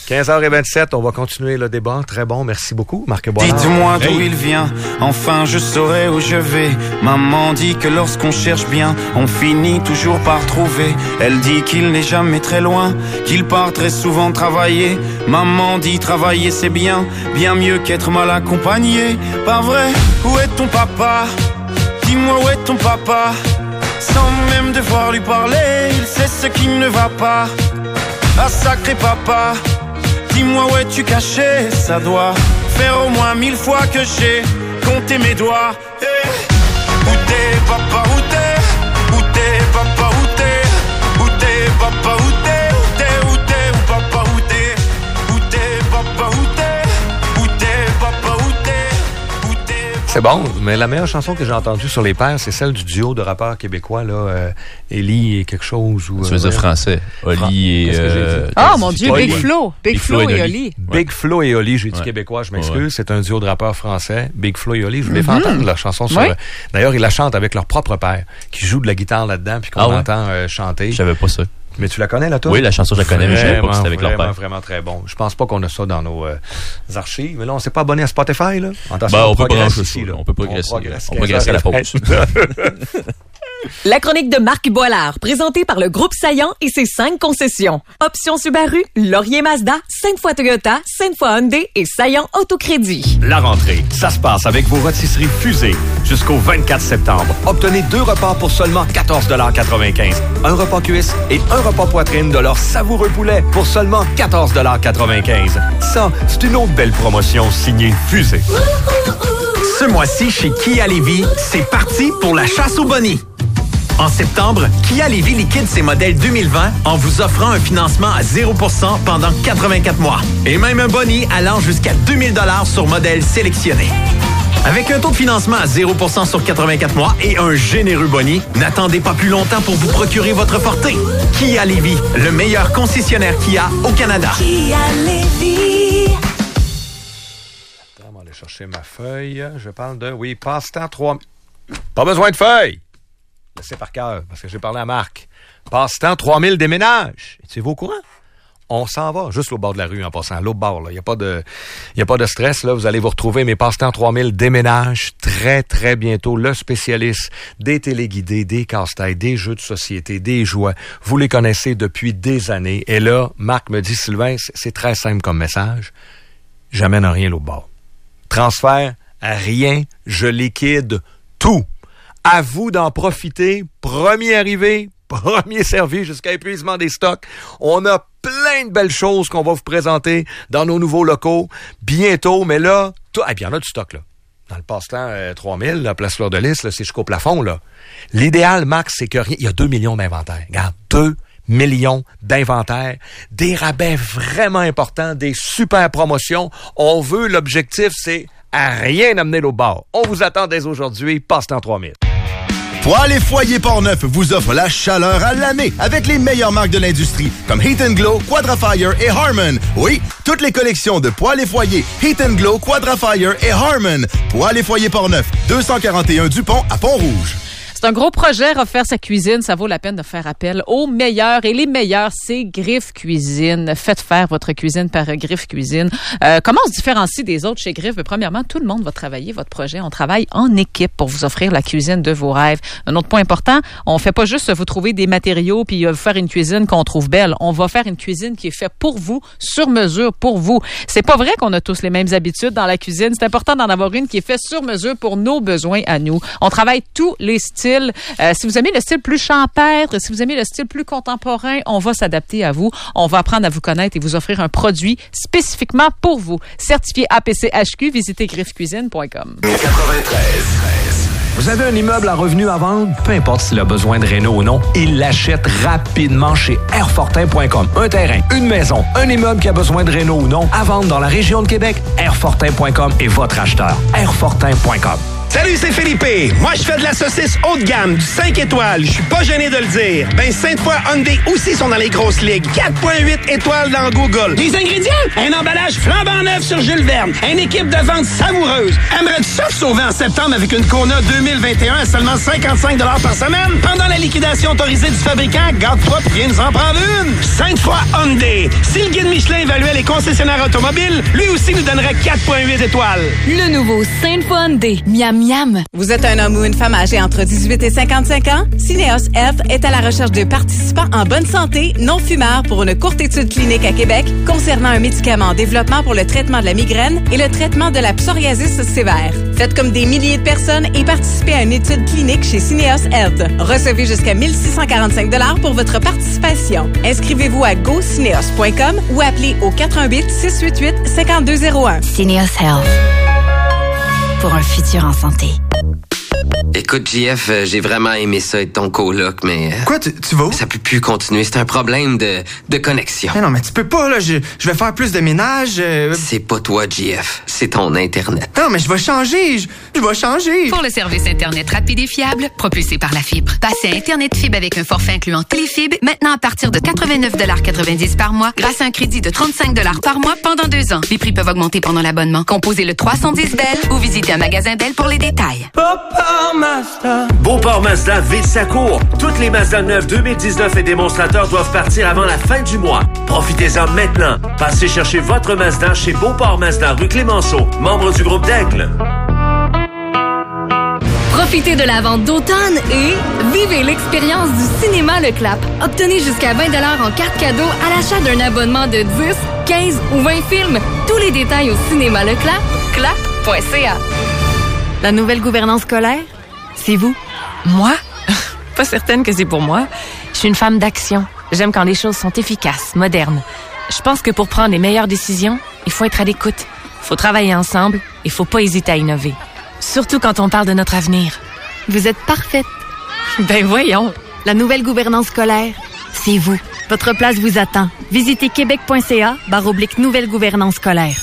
quinze heures vingt-sept, on va continuer le débat. Très bon, merci beaucoup, Marc Boilard.
Dites-moi d'où
Hey.
il vient, enfin je saurai où je vais. Maman dit que lorsqu'on cherche bien, on finit toujours par trouver. Elle dit qu'il n'est jamais très loin, qu'il part très souvent travailler. Maman dit travailler c'est bien, bien mieux qu'être mal accompagné. Pas vrai, où est ton papa? Dis-moi où est ton papa? Sans même devoir lui parler, il sait ce qui ne va pas. Ah sacré papa, dis-moi où es-tu caché? Ça doit faire au moins mille fois que j'ai compté mes doigts. Hey. Où t'es papa, où t'es? Où t'es papa, où t'es? Où t'es papa, où t'es? Où t'es, où t'es, où papa, où t'es? Où t'es papa, où t'es? Où t'es papa, où t'es? Où t'es?
C'est bon, mais la meilleure chanson que j'ai entendue sur les pères, c'est celle du duo de rappeurs québécois, là, euh, Élie et quelque chose. Ou,
Tu veux
euh,
dire français. Oli et...
Qu'est-ce que j'ai
euh,
dit?
Oh mon Dieu,
Oli.
Big Flo. Big, Big Flo, Flo et Oli.
Big Flo et Oli, j'ai dit
Ouais.
québécois, je m'excuse.
Ouais.
C'est un duo de rappeurs français. Big Flo et Oli, je voulais
Mm-hmm.
faire entendre leur chanson sur...
Oui.
euh, D'ailleurs, ils la chantent avec leur propre père, qui joue de la guitare là-dedans, puis qu'on
Ah ouais?
entend euh, chanter.
Je savais pas ça.
Mais tu la connais, là, toi?
Oui, la chanson, je la connais, mais je savais pas que c'était avec leur
Vraiment,
père.
vraiment très bon. Je pense pas qu'on a ça dans nos euh, archives. Mais là, on s'est pas abonné à Spotify, là. Attention,
Ben, on peut
progresse
brancher
ici,
ça,
là.
on peut progresser,
progresse
on progresse à la pause.
La chronique de Marc Boilard, présentée par le groupe Saillant et ses cinq concessions. Option Subaru, Laurier Mazda, cinq fois Toyota, cinq fois Hyundai et Saillant Autocrédit.
La rentrée, ça se passe avec vos rôtisseries Fusées. Jusqu'au vingt-quatre septembre, obtenez deux repas pour seulement quatorze quatre-vingt-quinze. Un repas cuisse et un repas poitrine de leur savoureux poulet pour seulement quatorze quatre-vingt-quinze. Ça, c'est une autre belle promotion signée Fusée.
Ce mois-ci, chez Kia Lévis, c'est parti pour la chasse au boni. En septembre, Kia Lévis liquide ses modèles deux mille vingt en vous offrant un financement à zéro pour cent pendant quatre-vingt-quatre mois. Et même un boni allant jusqu'à deux mille dollars sur modèles sélectionnés. Avec un taux de financement à zéro pour cent sur quatre-vingt-quatre mois et un généreux boni, n'attendez pas plus longtemps pour vous procurer votre Forté. Kia Lévis, le meilleur concessionnaire Kia au Canada.
Kia Lévis.
Attends, on va aller chercher ma feuille. Je parle de, oui, passe-temps trois... Pas besoin de feuille! Laissez par cœur, parce que j'ai parlé à Marc. Passe-temps trois mille déménages. Êtes-vous au courant? On s'en va, juste au bord de la rue en passant, à l'autre bord. Il n'y a pas de, il y a pas de stress. Là, vous allez vous retrouver. Mes passe-temps trois mille déménagent très, très bientôt. Le spécialiste des téléguidés, des casse-têtes, des jeux de société, des jouets. Vous les connaissez depuis des années. Et là, Marc me dit, Sylvain, c'est très simple comme message. J'amène rien l'autre bord. Transfert à rien, je liquide tout. À vous d'en profiter. Premier arrivé, premier servi jusqu'à épuisement des stocks. On a plein de belles choses qu'on va vous présenter dans nos nouveaux locaux bientôt. Mais là, tout, et puis il y en a du stock, là. Dans le passe-temps euh, trois mille, la place Fleur de Lys, là, c'est jusqu'au plafond, là. L'idéal, Max, c'est que rien. Il y a deux millions d'inventaires. Regarde, deux millions d'inventaires. Des rabais vraiment importants, des super promotions. On veut, l'objectif, c'est à rien amener l'autre bord. On vous attend dès aujourd'hui, passe-temps trois mille.
Poêles et Foyers Portneuf vous offre la chaleur à l'année avec les meilleures marques de l'industrie comme Heat and Glow, Quadrafire et Harmon. Oui, toutes les collections de Poêles et Foyers, Heat and Glow, Quadrafire et Harmon. Poêles et Foyers Portneuf, deux cent quarante et un Dupont à Pont-Rouge.
C'est un gros projet, refaire sa cuisine. Ça vaut la peine de faire appel aux meilleurs. Et les meilleurs, c'est Griffe Cuisine. Faites faire votre cuisine par Griffe Cuisine. Euh, comment on se différencie des autres chez Griffe? Premièrement, tout le monde va travailler votre projet. On travaille en équipe pour vous offrir la cuisine de vos rêves. Un autre point important, on fait pas juste vous trouver des matériaux puis vous faire une cuisine qu'on trouve belle. On va faire une cuisine qui est faite pour vous, sur mesure pour vous. C'est pas vrai qu'on a tous les mêmes habitudes dans la cuisine. C'est important d'en avoir une qui est faite sur mesure pour nos besoins à nous. On travaille tous les styles. Euh, si vous aimez le style plus champêtre, si vous aimez le style plus contemporain, on va s'adapter à vous. On va apprendre à vous connaître et vous offrir un produit spécifiquement pour vous. Certifié A P C H Q, visitez griff cuisine point com.
quatre-vingt-treize.
Vous avez un immeuble à revenu à vendre? Peu importe s'il a besoin de réno ou non, il l'achète rapidement chez airfortin point com. Un terrain, une maison, un immeuble qui a besoin de réno ou non, à vendre dans la région de Québec, airfortin point com est votre acheteur. airfortin point com.
Salut, c'est Philippe. Moi, je fais de la saucisse haut de gamme, du cinq étoiles. Je suis pas gêné de le dire. Ben, Sainte-Foy Hyundai aussi sont dans les grosses ligues. quatre virgule huit étoiles dans Google. Les ingrédients? Un emballage flambant neuf sur Jules Verne. Une équipe de vente savoureuse. Aimerais-tu ça te sauver en septembre avec une Kona deux mille vingt et un à seulement cinquante-cinq dollars par semaine? Pendant la liquidation autorisée du fabricant, garde-toi pis viens nous en prendre une. Sainte-Foy Hyundai. Si le guide Michelin évaluait les concessionnaires automobiles, lui aussi nous donnerait quatre virgule huit étoiles.
Le nouveau Sainte-Foy Hyundai. Miam miam.
Vous êtes un homme ou une femme âgée entre dix-huit et cinquante-cinq ans? Syneos Health est à la recherche de participants en bonne santé, non fumeurs, pour une courte étude clinique à Québec concernant un médicament en développement pour le traitement de la migraine et le traitement de la psoriasis sévère. Faites comme des milliers de personnes et participez à une étude clinique chez Syneos Health. Recevez jusqu'à mille six cent quarante-cinq dollars pour votre participation. Inscrivez-vous à go syneos point com ou appelez au quatre un huit, six huit huit, cinq deux zéro un.
Syneos Health. Pour un futur en santé.
Écoute, J F, euh, j'ai vraiment aimé ça être ton coloc, mais... Euh,
Quoi, tu, tu vas où?
Ça peut plus continuer, c'est un problème de, de connexion.
Mais non, mais tu peux pas, là, je, je vais faire plus de ménage... Euh...
C'est pas toi, J F, c'est ton Internet.
Non, mais je vais changer, je, je vais changer.
Pour le service Internet rapide et fiable, propulsé par la fibre. Passez à Internet Fibre avec un forfait incluant Téléfibre, maintenant à partir de quatre-vingt-neuf quatre-vingt-dix par mois, grâce à un crédit de trente-cinq par mois pendant deux ans. Les prix peuvent augmenter pendant l'abonnement. Composez le trois cent dix Bell ou visitez un magasin Bell pour les détails.
Beauport Mazda vide sa cour. Toutes les Mazda neuves deux mille dix-neuf et démonstrateurs doivent partir avant la fin du mois. Profitez-en maintenant. Passez chercher votre Mazda chez Beauport Mazda, rue Clémenceau, membre du groupe d'Aigle.
Profitez de la vente d'automne et vivez l'expérience du cinéma Le Clap. Obtenez jusqu'à vingt dollars en carte cadeau à l'achat d'un abonnement de dix, quinze ou vingt films. Tous les détails au cinéma Le Clap, clap point c a.
La nouvelle gouvernance scolaire, c'est vous.
Moi? Pas certaine que c'est pour moi. Je suis une femme d'action. J'aime quand les choses sont efficaces, modernes. Je pense que pour prendre les meilleures décisions, il faut être à l'écoute. Il faut travailler ensemble. Il faut pas hésiter à innover. Surtout quand on parle de notre avenir.
Vous êtes parfaite.
Ben voyons.
La nouvelle gouvernance scolaire, c'est vous. Votre place vous attend. Visitez québec point c a barre oblique nouvelle gouvernance scolaire.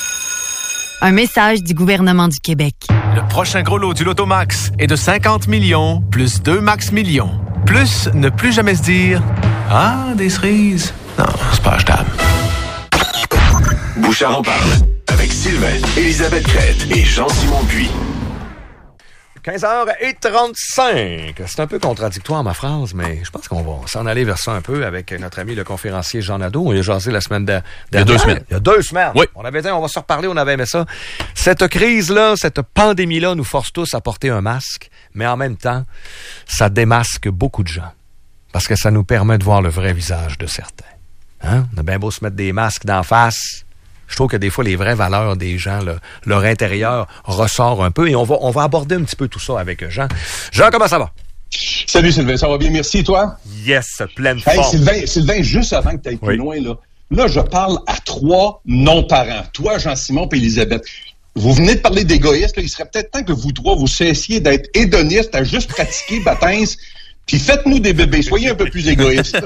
Un message du gouvernement du Québec.
Le prochain gros lot du Loto Max est de cinquante millions plus deux Max millions. Plus ne plus jamais se dire « Ah, des cerises. Non, c'est pas achetable. »
Bouchard en parle avec Sylvain, Élisabeth Crête et Jean-Simon Puy.
quinze heures trente-cinq. C'est un peu contradictoire, ma phrase, mais je pense qu'on va s'en aller vers ça un peu avec notre ami le conférencier Jean Nadeau. On y a jasé la semaine dernière.
Il y a deux semaines.
Il y a deux semaines.
Oui.
On avait dit, on va se reparler, on avait aimé ça. Cette crise-là, cette pandémie-là nous force tous à porter un masque, mais en même temps, ça démasque beaucoup de gens. Parce que ça nous permet de voir le vrai visage de certains. Hein? On a bien beau se mettre des masques d'en face. Je trouve que des fois, les vraies valeurs des gens, là, leur intérieur ressort un peu. Et on va, on va aborder un petit peu tout ça avec Jean. Jean, comment ça va?
Salut Sylvain, ça va bien, merci. Et toi?
Yes, pleine
hey,
forme.
Sylvain, Sylvain, juste avant que tu ailles plus oui. loin, là, là, je parle à trois non-parents. Toi, Jean-Simon et Élisabeth. Vous venez de parler d'égoïstes. Là. Il serait peut-être temps que vous trois, vous cessiez d'être hédonistes à juste pratiquer baptême. Puis faites-nous des bébés, soyez un peu plus égoïstes.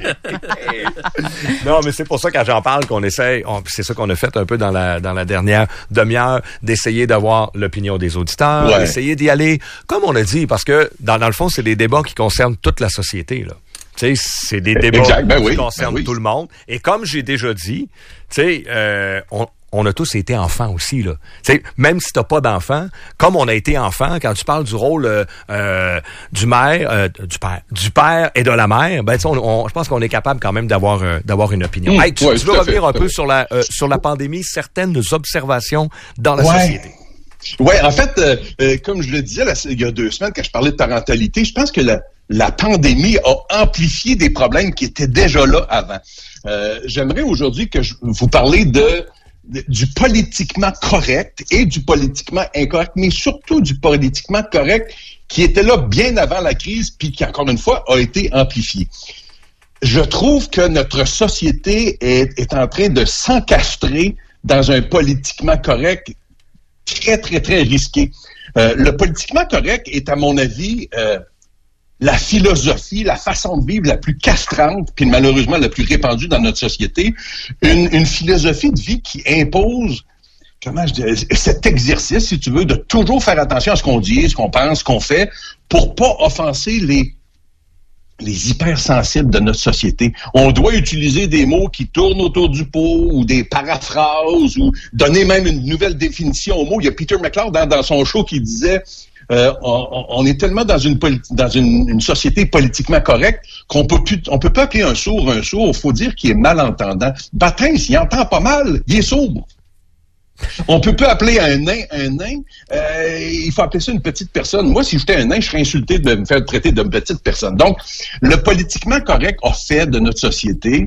Non, mais c'est pour ça, quand j'en parle, qu'on essaye, on, c'est ça qu'on a fait un peu dans la dans la dernière demi-heure, d'essayer d'avoir l'opinion des auditeurs, ouais. d'essayer d'y aller, comme on a dit, parce que dans, dans le fond, c'est des débats qui concernent toute la société, là. Tu sais, c'est des débats
exact, ben
qui
oui,
concernent
ben oui.
tout le monde. Et comme j'ai déjà dit, tu sais, euh, on on a tous été enfants aussi, là. T'sais, même si t'as pas d'enfant, comme on a été enfant, quand tu parles du rôle euh, euh, du mère, euh, du père, du père et de la mère, ben on, on, je pense qu'on est capable quand même d'avoir euh, d'avoir une opinion. Mmh, hey, tu, ouais, tu veux revenir fait, un peu sur la euh, sur la pandémie, certaines observations dans la
ouais.
société.
Oui, en fait, euh, euh, comme je le disais là, il y a deux semaines quand je parlais de parentalité, je pense que la, la pandémie a amplifié des problèmes qui étaient déjà là avant. Euh, j'aimerais aujourd'hui que je vous parler de du politiquement correct et du politiquement incorrect, mais surtout du politiquement correct qui était là bien avant la crise, puis qui, encore une fois, a été amplifié. Je trouve que notre société est, est en train de s'encastrer dans un politiquement correct très, très, très risqué. Euh, le politiquement correct est, à mon avis, euh, la philosophie, la façon de vivre la plus castrante, puis malheureusement la plus répandue dans notre société, une, une philosophie de vie qui impose comment je dis, cet exercice, si tu veux, de toujours faire attention à ce qu'on dit, ce qu'on pense, ce qu'on fait, pour pas offenser les les hypersensibles de notre société. On doit utiliser des mots qui tournent autour du pot ou des paraphrases ou donner même une nouvelle définition aux mots. Il y a Peter McLeod dans, dans son show qui disait euh, on, on est tellement dans une dans une, une société politiquement correcte qu'on peut plus, on peut pas appeler un sourd un sourd. Il faut dire qu'il est malentendant. Baptiste, s'il entend pas mal, il est sourd. On peut pas appeler un nain un nain. Euh, il faut appeler ça une petite personne. Moi, si j'étais un nain, je serais insulté de me faire traiter de petite personne. Donc, le politiquement correct a fait de notre société,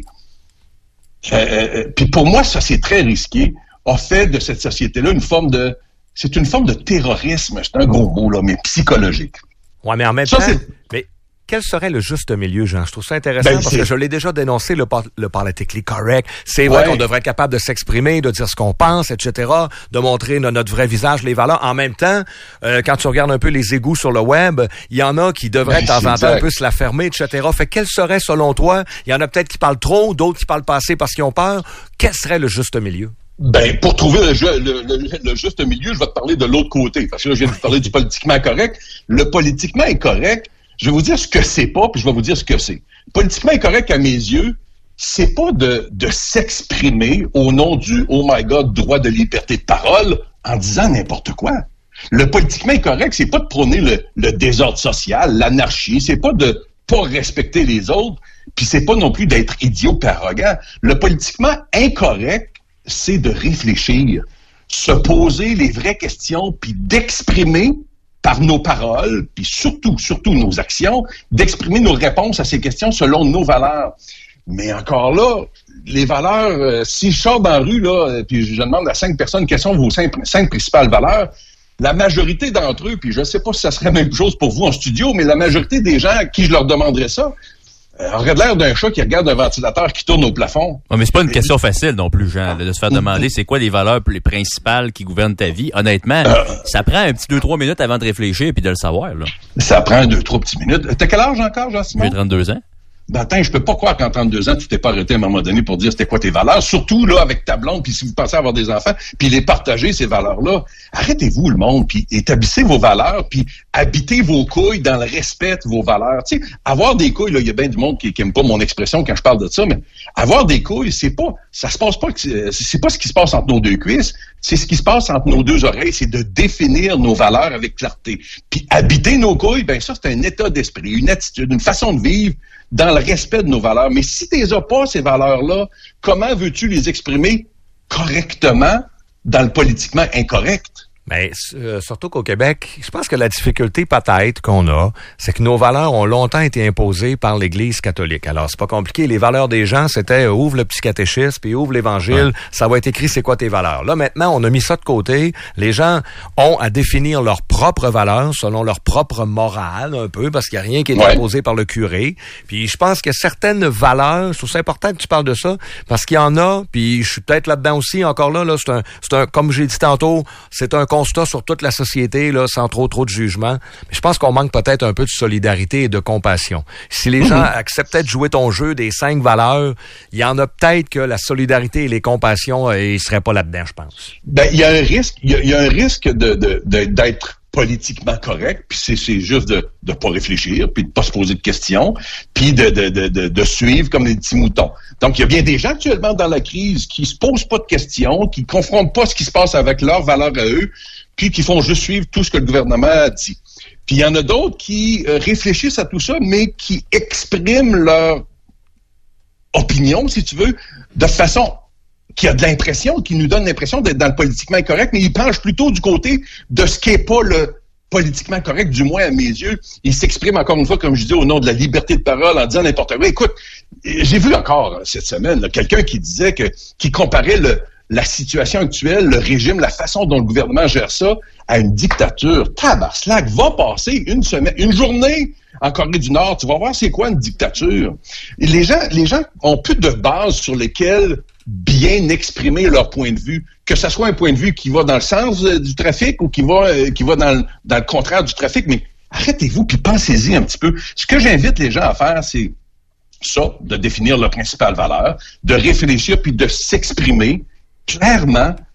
euh, puis pour moi, ça c'est très risqué, a fait de cette société-là une forme de, c'est une forme de terrorisme. C'est un gros mot là, mais psychologique.
Ouais, mais en même
ça,
temps,
c'est...
mais quel serait le juste milieu, Jean? Je trouve ça intéressant
Ben,
parce
c'est...
que je l'ai déjà dénoncé, le, par- le politically correct. C'est
ouais.
vrai qu'on devrait être capable de s'exprimer, de dire ce qu'on pense, et cetera, de montrer no- notre vrai visage, les valeurs. En même temps, euh, quand tu regardes un peu les égouts sur le web, il y en a qui devraient de
Ben,
temps en
exact.
temps un peu se la fermer, et cetera. Fait quel serait, selon toi, il y en a peut-être qui parlent trop, d'autres qui parlent pas assez parce qu'ils ont peur. Quel serait le juste milieu?
Ben, pour trouver le, ju- le, le, le juste milieu, je vais te parler de l'autre côté. Parce que là, je viens de te parler du politiquement correct. Le politiquement incorrect, je vais vous dire ce que c'est pas, puis je vais vous dire ce que c'est. Politiquement incorrect, à mes yeux, c'est pas de, de s'exprimer au nom du « Oh my God », droit de liberté de parole, en disant n'importe quoi. Le politiquement incorrect, c'est pas de prôner le, le désordre social, l'anarchie, c'est pas de pas respecter les autres, puis c'est pas non plus d'être idiot et arrogant. Le politiquement incorrect, c'est de réfléchir, se poser les vraies questions, puis d'exprimer par nos paroles, puis surtout, surtout nos actions, d'exprimer nos réponses à ces questions selon nos valeurs. Mais encore là, les valeurs, euh, si je sors dans la rue, là, puis je demande à cinq personnes quelles sont vos cinq, cinq principales valeurs, la majorité d'entre eux, puis je ne sais pas si ça serait la même chose pour vous en studio, mais la majorité des gens à qui je leur demanderais ça, euh, aurait l'air d'un chat qui regarde un ventilateur qui tourne au plafond.
Ouais, mais c'est pas une question facile non plus, Jean, de se faire demander c'est quoi les valeurs les principales qui gouvernent ta vie. Honnêtement, euh, ça prend un petit deux trois minutes avant de réfléchir puis de le savoir, là.
Ça prend deux trois petites minutes. T'as quel âge encore, Jean-Simon?
J'ai trente-deux ans.
Ben attends, je peux pas croire qu'en trente-deux ans, tu t'es pas arrêté à un moment donné pour dire c'était quoi tes valeurs, surtout là avec ta blonde, puis si vous pensez avoir des enfants, puis les partager, ces valeurs-là. Arrêtez-vous le monde, puis établissez vos valeurs, puis habitez vos couilles dans le respect de vos valeurs. Tu sais, avoir des couilles, là, il y a bien du monde qui, qui aime pas mon expression quand je parle de ça, mais avoir des couilles, c'est pas, ça se passe pas, c'est pas ce qui se passe entre nos deux cuisses, c'est ce qui se passe entre nos deux oreilles, c'est de définir nos valeurs avec clarté. Puis habiter nos couilles, ben ça, c'est un état d'esprit, une attitude, une façon de vivre dans le respect de nos valeurs. Mais si tu n'as pas, ces valeurs-là, comment veux-tu les exprimer correctement dans le politiquement incorrect?
Mais euh, surtout qu'au Québec, je pense que la difficulté peut-être qu'on a, c'est que nos valeurs ont longtemps été imposées par l'Église catholique. Alors, c'est pas compliqué. Les valeurs des gens, c'était euh, ouvre le petit catéchisme, puis ouvre l'Évangile, ouais. Ça va être écrit c'est quoi tes valeurs. Là, maintenant, on a mis ça de côté. Les gens ont à définir leurs propres valeurs selon leur propre morale, un peu, parce qu'il n'y a rien qui est ouais. imposé par le curé. Puis je pense que certaines valeurs, je trouve ça important que tu parles de ça, parce qu'il y en a, puis je suis peut-être là-dedans aussi, encore là, là, c'est un, c'est un, comme j'ai dit tantôt, c'est un constat sur toute la société, là, sans trop trop de jugement. Mais je pense qu'on manque peut-être un peu de solidarité et de compassion. Si les mmh. gens acceptaient de jouer ton jeu des cinq valeurs, il y en a peut-être que la solidarité et les compassions, euh, ils seraient pas là-dedans, je pense.
Ben, il y a un risque, il y a, il y a un risque de, de, de d'être politiquement correct, puis c'est, c'est juste de ne pas réfléchir, puis de pas se poser de questions, puis de, de, de, de, de suivre comme des petits moutons. Donc, il y a bien des gens actuellement dans la crise qui se posent pas de questions, qui confrontent pas ce qui se passe avec leurs valeurs à eux, puis qui font juste suivre tout ce que le gouvernement dit. Puis il y en a d'autres qui euh, réfléchissent à tout ça, mais qui expriment leur opinion, si tu veux, de façon qui a de l'impression, qui nous donne l'impression d'être dans le politiquement correct, mais il penche plutôt du côté de ce qui n'est pas le politiquement correct, du moins à mes yeux. Il s'exprime encore une fois, comme je dis, au nom de la liberté de parole, en disant n'importe quoi. Écoute, j'ai vu encore cette semaine là, quelqu'un qui disait que, qui comparait le, la situation actuelle, le régime, la façon dont le gouvernement gère ça, à une dictature. Tabarnak, va passer une semaine, une journée en Corée du Nord, tu vas voir c'est quoi une dictature. Et les gens, les gens ont plus de bases sur lesquelles bien exprimer leur point de vue, que ce soit un point de vue qui va dans le sens euh, du trafic ou qui va euh, qui va dans le, dans le contraire du trafic, mais arrêtez-vous puis pensez-y un petit peu. Ce que j'invite les gens à faire, c'est ça, de définir leur principale valeur, de réfléchir puis de s'exprimer clairement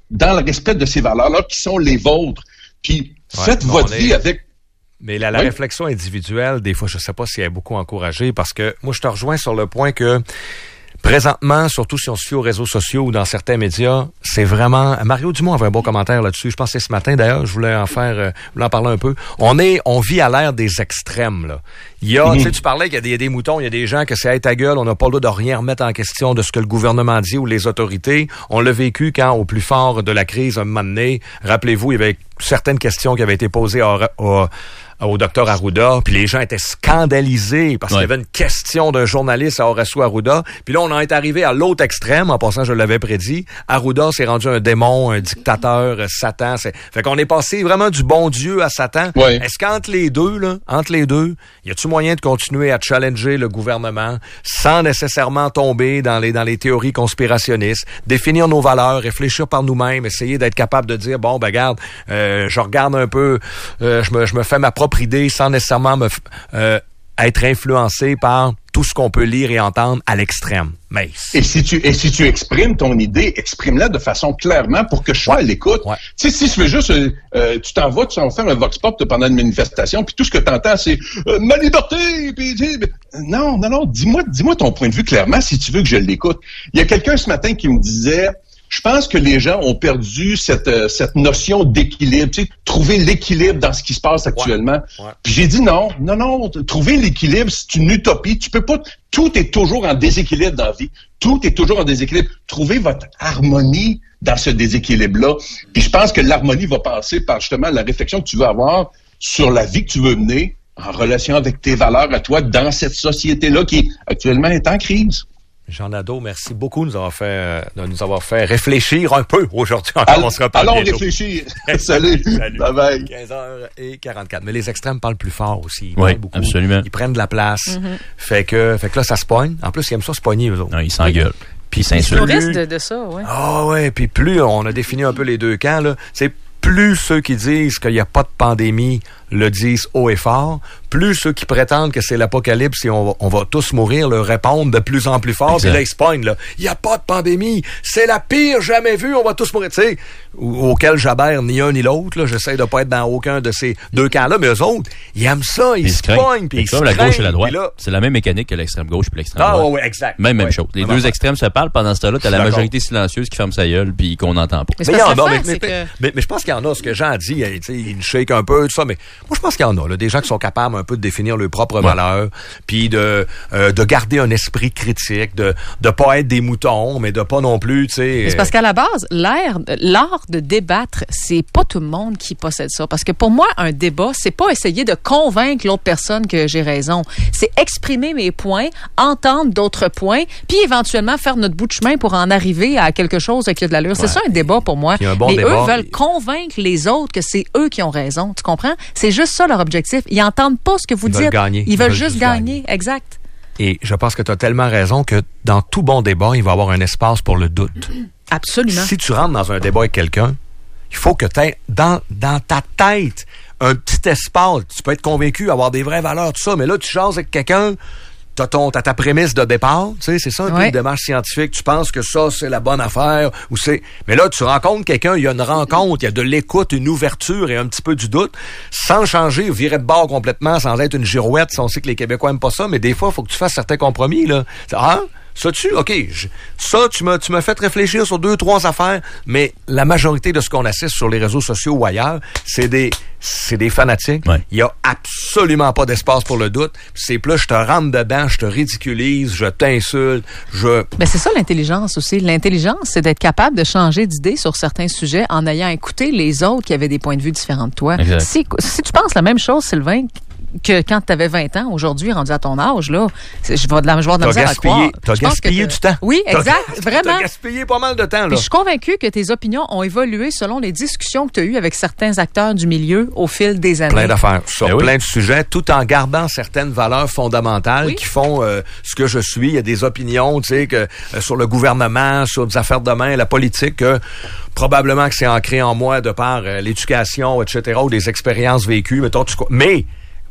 dans le respect de ces valeurs-là qui sont les vôtres. Puis
Ouais,
faites
bon,
votre
on
vie
est-
avec...
Mais la, la
Oui.
réflexion individuelle, des fois, je sais pas si elle est beaucoup encouragée parce que moi, je te rejoins sur le point que présentement, surtout si on se fie aux réseaux sociaux ou dans certains médias, c'est vraiment... Mario Dumont avait un bon commentaire là-dessus. Je pense que c'est ce matin, d'ailleurs, je voulais en faire... Euh, je voulais en parler un peu. On est, on vit à l'ère des extrêmes, là. Il y a,
Mhm.
tu sais, tu parlais qu'il y a des, des moutons, il y a des gens que c'est hey, ta gueule, on n'a pas le droit de rien remettre en question de ce que le gouvernement dit ou les autorités. On l'a vécu quand, au plus fort de la crise, un moment donné, rappelez-vous, il y avait certaines questions qui avaient été posées à, à, au docteur Arruda, puis les gens étaient scandalisés parce
Ouais.
qu'il y avait une question d'un journaliste à Horacio Arruda. Puis là, on en est arrivé à l'autre extrême. En passant, je l'avais prédit. Arruda s'est rendu un démon, un dictateur, euh, Satan. C'est... Fait qu'on est passé vraiment du bon Dieu à Satan.
Ouais.
Est-ce qu'entre les deux, là, entre les deux, y a-tu moyen de continuer à challenger le gouvernement sans nécessairement tomber dans les, dans les théories conspirationnistes, définir nos valeurs, réfléchir par nous-mêmes, essayer d'être capable de dire, bon, ben, regarde, euh, je regarde un peu, euh, je me, je me fais ma propre idée sans nécessairement me, f- euh, être influencé par tout ce qu'on peut lire et entendre à l'extrême. Mais
Et si tu et si tu exprimes ton idée, exprime-la de façon clairement pour que je sois à l'écoute.
Ouais.
Tu sais, si tu veux juste, euh, euh, tu t'en vas, tu vas faire un vox pop pendant une manifestation, puis tout ce que tu entends, c'est euh, ma liberté. Puis tu sais, non, non, non. Dis-moi, dis-moi ton point de vue clairement si tu veux que je l'écoute. Il y a quelqu'un ce matin qui me disait. Je pense que les gens ont perdu cette euh, cette notion d'équilibre, tu sais, trouver l'équilibre dans ce qui se passe actuellement.
Ouais, ouais.
Puis j'ai dit non, non, non, t- trouver l'équilibre, c'est une utopie. Tu peux pas, tout est toujours en déséquilibre dans la vie. Tout est toujours en déséquilibre. Trouvez votre harmonie dans ce déséquilibre-là. Puis je pense que l'harmonie va passer par justement la réflexion que tu veux avoir sur la vie que tu veux mener en relation avec tes valeurs à toi dans cette société-là qui actuellement est en crise.
Jean Nadeau, merci beaucoup de nous avoir fait, euh, de nous avoir fait réfléchir un peu aujourd'hui. Encore,
Allons,
on se reparle
allons
bientôt.
réfléchir. Salut.
Salut.
Bye bye.
quinze heures quarante-quatre. Mais les extrêmes parlent plus fort aussi. Ils
Oui,
parlent beaucoup.
absolument.
Ils prennent de la place.
Mm-hmm.
Fait que, fait que là, ça se pogne. En plus, ils aiment ça se pogner, eux autres.
Non, ils s'engueulent. Puis ils
Ils
s'insultent.
risque de, de ça, oui.
Ah ouais, puis plus on a défini un peu les deux camps, là, c'est plus ceux qui disent qu'il n'y a pas de pandémie le disent haut et fort, plus ceux qui prétendent que c'est l'apocalypse et on va, on va tous mourir le répondent de plus en plus fort, puis là ils se pognent, là. Il n'y a pas de pandémie, c'est la pire jamais vue, on va tous mourir, tu sais, au- auquel j'adhère ni un ni l'autre, là, j'essaie de pas être dans aucun de ces deux camps-là, mais eux autres, ils aiment ça, ils
Ils
se
se craignent.
pognent, puis
C'est
ils se
comme la gauche et la
craignent,
droite.
puis là-
C'est la même mécanique que l'extrême gauche et l'extrême
Ah
droite.
ouais, ouais, exact.
Même, même
Ouais.
chose. Les
Même
deux
affaire.
extrêmes se parlent. Pendant ce temps-là, t'as
Je
la
suis d'accord.
majorité silencieuse qui ferme sa gueule puis qu'on n'entend pas.
Mais
Mais
c'est
il y en
parce que
a,
l'affaire,
mais,
c'est
mais,
que-
mais, mais je pense qu'il y en a, ce que Jean dit, il, tu sais, il shake un peu, tout ça, mais moi je pense qu'il y en a, là, des gens qui sont capables un peu de définir leurs propres valeurs, puis de euh, de garder un esprit critique, de de pas être des moutons, mais de pas non plus, tu sais...
Mais c'est parce qu'à la base, l'air, l'art de débattre, c'est pas tout le monde qui possède ça. Parce que pour moi, un débat, c'est pas essayer de convaincre l'autre personne que j'ai raison. C'est exprimer mes points, entendre d'autres points, puis éventuellement faire notre bout de chemin pour en arriver à quelque chose qui a de l'allure. C'est
Ouais.
ça un débat pour moi.
Puis un bon
Mais
débat,
eux veulent
il-
convaincre les autres que c'est eux qui ont raison. Tu comprends? C'est juste ça leur objectif. Ils entendent pas ce que vous
Ils
dites.
veulent gagner.
Ils veulent juste gagner. Exact.
Et je pense que tu as tellement raison que dans tout bon débat, il va y avoir un espace pour le doute.
Absolument.
Si tu rentres dans un débat avec quelqu'un, il faut que tu aies dans, dans ta tête un petit espace. Tu peux être convaincu, avoir des vraies valeurs, tout ça, mais là, tu changes avec quelqu'un, t'as ton, t'as ta prémisse de départ, tu sais, c'est ça un peu
Ouais.
une démarche scientifique. Tu penses que ça, c'est la bonne affaire, ou c'est... Mais là, tu rencontres quelqu'un, il y a une rencontre, il y a de l'écoute, une ouverture et un petit peu du doute, sans changer, virer de bord complètement, sans être une girouette, si on sait que les Québécois aiment pas ça, mais des fois, il faut que tu fasses certains compromis, là. Ah, ça tu, OK, je- ça, tu m'as, tu m'as fait réfléchir sur deux, trois affaires, mais la majorité de ce qu'on assiste sur les réseaux sociaux ou ailleurs, c'est des, c'est des fanatiques.
Ouais.
Il y a absolument pas d'espace pour le doute. C'est plus, je te rentre dedans, je te ridiculise, je t'insulte, je...
Ben c'est ça l'intelligence aussi. L'intelligence, c'est d'être capable de changer d'idée sur certains sujets en ayant écouté les autres qui avaient des points de vue différents de toi.
Exact.
Si, si tu penses la même chose, Sylvain, que quand tu avais vingt ans, aujourd'hui, rendu à ton âge, là, c'est- je vais de la, je vais avoir de la
T'as
misère à croire.
gaspillé, t'as
Je pense que
gaspillé
t'as-
du temps.
Oui,
T'as-
exact,
T'as
vraiment.
gaspillé pas mal de temps, là.
Puis je suis convaincue que tes opinions ont évolué selon les discussions que tu as eues avec certains acteurs du milieu au fil des années.
Plein d'affaires sur
Ben oui.
plein de sujets, tout en gardant certaines valeurs fondamentales
Oui.
qui font euh, ce que je suis. Il y a des opinions, tu sais, que euh, sur le gouvernement, sur des affaires de main, la politique, que probablement que c'est ancré en moi de par euh, l'éducation, et cetera, ou des expériences vécues. Mettons, tu... Mais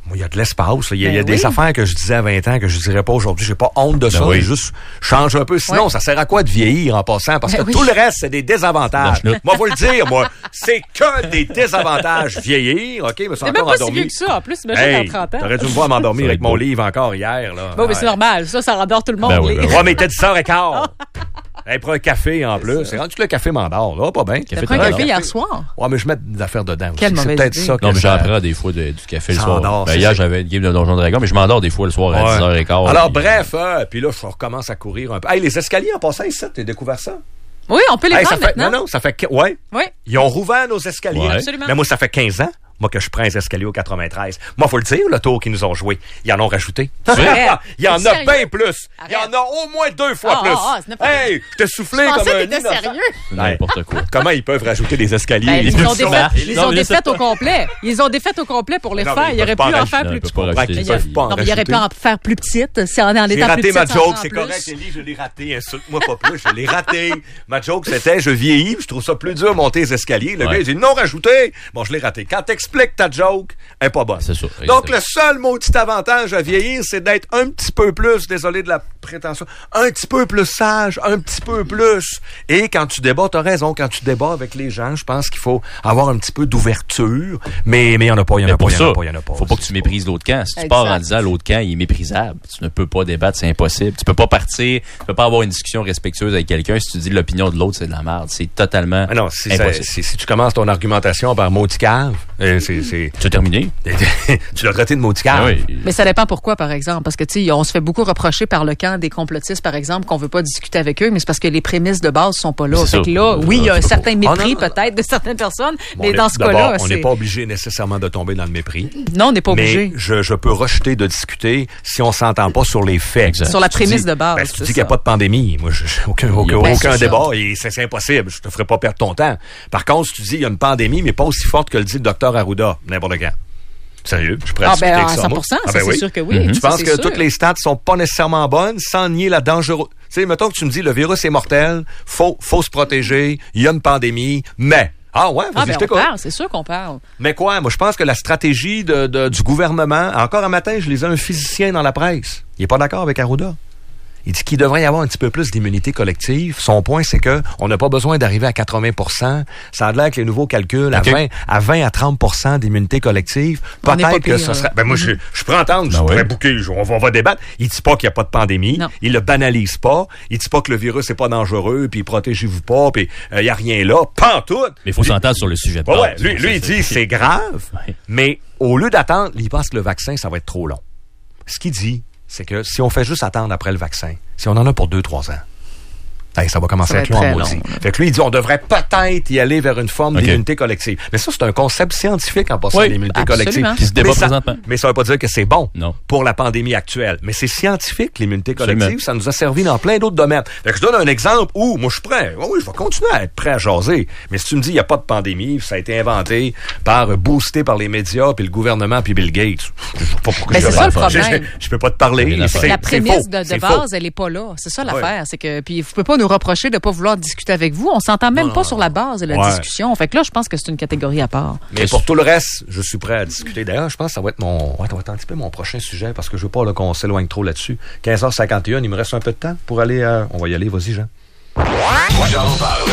il y a de l'espace. Il y a,
Ben
il y a des
oui.
affaires que je disais à vingt ans que je dirais pas aujourd'hui. J'ai pas honte de ça.
oui.
J'ai juste change un peu. Sinon,
Ouais.
ça sert à quoi de vieillir en passant? Parce
Ben
que
oui.
tout le reste, c'est des désavantages.
La chenoute.
Moi, faut le dire, moi. C'est que des désavantages. Vieillir, OK? Je me suis
C'est même
encore
pas si
endormi.
vieux que ça. En plus, imagine
Hey,
dans trente ans.
t'aurais dû me voir m'endormir
Ça va
avec
être
mon
beau.
livre encore hier, là.
Bon, mais
Ouais.
c'est normal. Ça, ça rendort tout le monde.
Ben oui,
les-
ben oui.
Ouais, mais il était dix heures quinze. Hey, prends un café en plus. C'est rendu que le café m'endort, là. Pas bien.
T'as pris un café hier soir?
Ouais, mais je mets des affaires dedans aussi.
Quelle
C'est
mauvaise
peut-être
idée.
ça que
Non, mais
ça-
j'en prends des fois de- du café le
Ça
soir.
endort,
Ben,
c'est
hier,
ça.
j'avais une game de Donjon Dragon, mais je m'endors des fois le soir à
Ouais.
dix heures quinze.
Alors,
puis-
bref, hein, puis là, je recommence à courir un peu. Hey, les escaliers en passant ici, t'as découvert ça?
Oui, on peut les
Hey, ça
prendre
fait,
maintenant.
non, non, ça fait, que- ouais.
Oui.
Ils ont rouvert nos escaliers.
Ouais.
Absolument.
Mais moi, ça fait quinze ans, moi, que je prends les escaliers au quatre-vingt-treize. Moi, faut le dire, le tour qu'ils nous ont joué, ils en ont rajouté.
Arrête.
Il y en a
Sérieux?
bien plus. Il y en
Arrête.
a au moins deux fois
Ah,
plus.
ah, ah, c'est n'importe quoi.
Hey, je t'ai soufflé
Je
comme
pensais
un
que t'étais
innocent.
sérieux.
N'importe quoi.
Comment ils peuvent rajouter des escaliers?
Ben, ils ont
sont-
défait, ils
Non,
ont
je
défait
sais
au complet. Ils ont défait au complet pour les
Non,
faire.
mais ils
Il aurait
peuvent
pu
pas
en
rajouter.
faire
Non,
plus
ils peuvent
petits.
pas
Ouais,
rajouter
qu'ils
des
peuvent
escaliers.
pas en
Non, mais il aurait pu
rajouter.
en faire plus petite. C'est en, en
J'ai
étant plus
raté
petite.
ma
ça en
joke,
prend
c'est
plus.
correct, Élie, je l'ai raté. Insulte-moi pas plus, je l'ai raté. Ma joke, c'était, je vieillis, je trouve ça plus dur de monter les escaliers. Le
Ouais.
gars, il dit non rajouté. Bon, je l'ai raté. Quand t'expliques ta joke, elle est pas bonne.
C'est ça,
Donc,
exactement.
le seul maudit avantage à vieillir, c'est d'être un petit peu plus, désolé de la prétention, un petit peu plus sage, un petit peu plus. Et quand tu débats, t'as raison, quand tu débats avec les gens, je pense qu'il faut avoir un petit peu d'ouverture. Mais, mais il y en a pas, il y en
Mais
a pas,
pour
il y en
ça,
a pas, il y en a pas.
faut pas que tu méprises l'autre camp. Si tu
Exact.
pars en disant l'autre camp, il est méprisable, tu ne peux pas débattre, c'est impossible. Tu peux pas partir, tu peux pas avoir une discussion respectueuse avec quelqu'un si tu dis l'opinion de l'autre, c'est de la merde. C'est totalement
Ah non, si, ça-
impossible.
si, si tu commences ton argumentation par maudit cave, euh, c'est, c'est,
Tu as terminé?
tu l'as traité de maudit cave.
Ah oui.
Mais ça dépend pourquoi, par exemple. Parce que, tu sais, on se fait beaucoup reprocher par le camp des complotistes, par exemple, qu'on veut pas discuter avec eux, mais c'est parce que les prémices de base sont pas là.
C'est
Fait
ça.
que là, oui, il y a un
Tu peux
certain
pas.
mépris,
Ah, non, non.
peut-être, de certaines personnes,
Bon,
mais
on est-
dans ce
d'abord,
cas-là,
on
c'est...
n'est pas obligé nécessairement de tomber dans le mépris.
Non, on n'est pas
mais
obligé.
je, je peux rejeter de discuter si on s'entend pas sur les faits.
Exact.
Sur la
Tu dis-
prémisse de base,
Ben, si tu
c'est
dis qu'il n'y a
ça.
pas de pandémie, moi, je- j'ai aucun, aucun,
Il y a-
aucun
Ben, c'est
débat
ça.
et c'est, c'est impossible. Je te ferai pas perdre ton temps. Par contre, si tu dis il y a une pandémie, mais pas aussi forte que le dit le docteur Arruda, n'importe quand. Sérieux, je suis prêt à
Ah,
discuter
ben,
avec
à
ça,
cent
moi.
pour cent,
Ah,
ça,
ben
c'est
oui.
sûr que oui.
Tu
Ça,
penses
c'est
que
sûr.
toutes les stats sont pas nécessairement bonnes sans nier la dangerosité. Tu sais, mettons que tu me dis le virus est mortel, faut, faut se protéger, il y a une pandémie, mais... Ah ouais,
Ah,
vas-y,
ben,
je
on
t'écoute.
parle, c'est sûr qu'on parle.
Mais quoi? Moi, je pense que la stratégie de, de- du gouvernement... Encore un matin, je lisais un physicien dans la presse. Il est pas d'accord avec Arruda. Il dit qu'il devrait y avoir un petit peu plus d'immunité collective. Son point, c'est que on n'a pas besoin d'arriver à quatre-vingts pour cent. Ça a l'air que les nouveaux calculs, à,
OK.
vingt, à vingt à trente pour cent d'immunité collective,
On est pas
peut-être que
pire,
ce
là.
serait... Ben moi, je, je peux entendre, je
Ben
pourrais
oui.
bouquer, je- on, va, on va débattre. Il dit pas qu'il n'y a pas de pandémie.
Non.
Il le banalise pas. Il dit pas que le virus n'est pas dangereux, puis protégez-vous pas, puis il n'y a rien là. Pas en tout.
Mais il faut s'entendre sur le sujet de
Ouais,
base.
ouais. Lui, lui, il dit c'est grave,
Ouais.
mais au lieu d'attendre, il pense que le vaccin, ça va être trop long. Ce qu'il dit, c'est que si on fait juste attendre après le vaccin, si on en a pour deux, trois ans, hey, ça va commencer
Ça
à
va
être
être
long en
très
maudit.
long, là.
Fait que lui, il dit on devrait peut-être y aller vers une forme
OK.
d'immunité collective. Mais ça, c'est un concept scientifique en passant
Oui,
à l'immunité
absolument.
collective.
Qui se débat
mais ça,
présentement.
mais ça veut pas dire que c'est bon
Non.
pour la pandémie actuelle. Mais c'est scientifique, l'immunité collective.
Absolument.
Ça nous a servi dans plein d'autres domaines. Fait que je donne un exemple où, moi, je suis prêt. Oui, oui, je vais continuer à être prêt à jaser. Mais si tu me dis, il n'y a pas de pandémie, ça a été inventé par, boosté par les médias, puis le gouvernement, puis Bill Gates. Je sais pas pourquoi
Mais
je
c'est
vais
ça,
le
le
faire.
problème.
Je, je peux pas te parler.
Rien à faire.
C'est-
La
c'est
prémisse
faux.
de, de
C'est
base,
faux.
elle est pas là. C'est ça l'affaire. C'est que, puis vous pouvez pas nous reprocher de pas vouloir discuter avec vous. On s'entend même
Non,
pas
non,
sur la base de la
Ouais.
discussion. Fait que là, je pense que c'est une catégorie à part.
Mais pour tout le reste, je suis prêt à discuter. D'ailleurs, je pense que ça va être mon, ouais, ça va être un petit peu mon prochain sujet parce que je veux pas là, qu'on s'éloigne trop là-dessus. quinze heures cinquante et un, il me reste un peu de temps pour aller. euh, on va y aller, vas-y, Jean.
Bouchard en parle.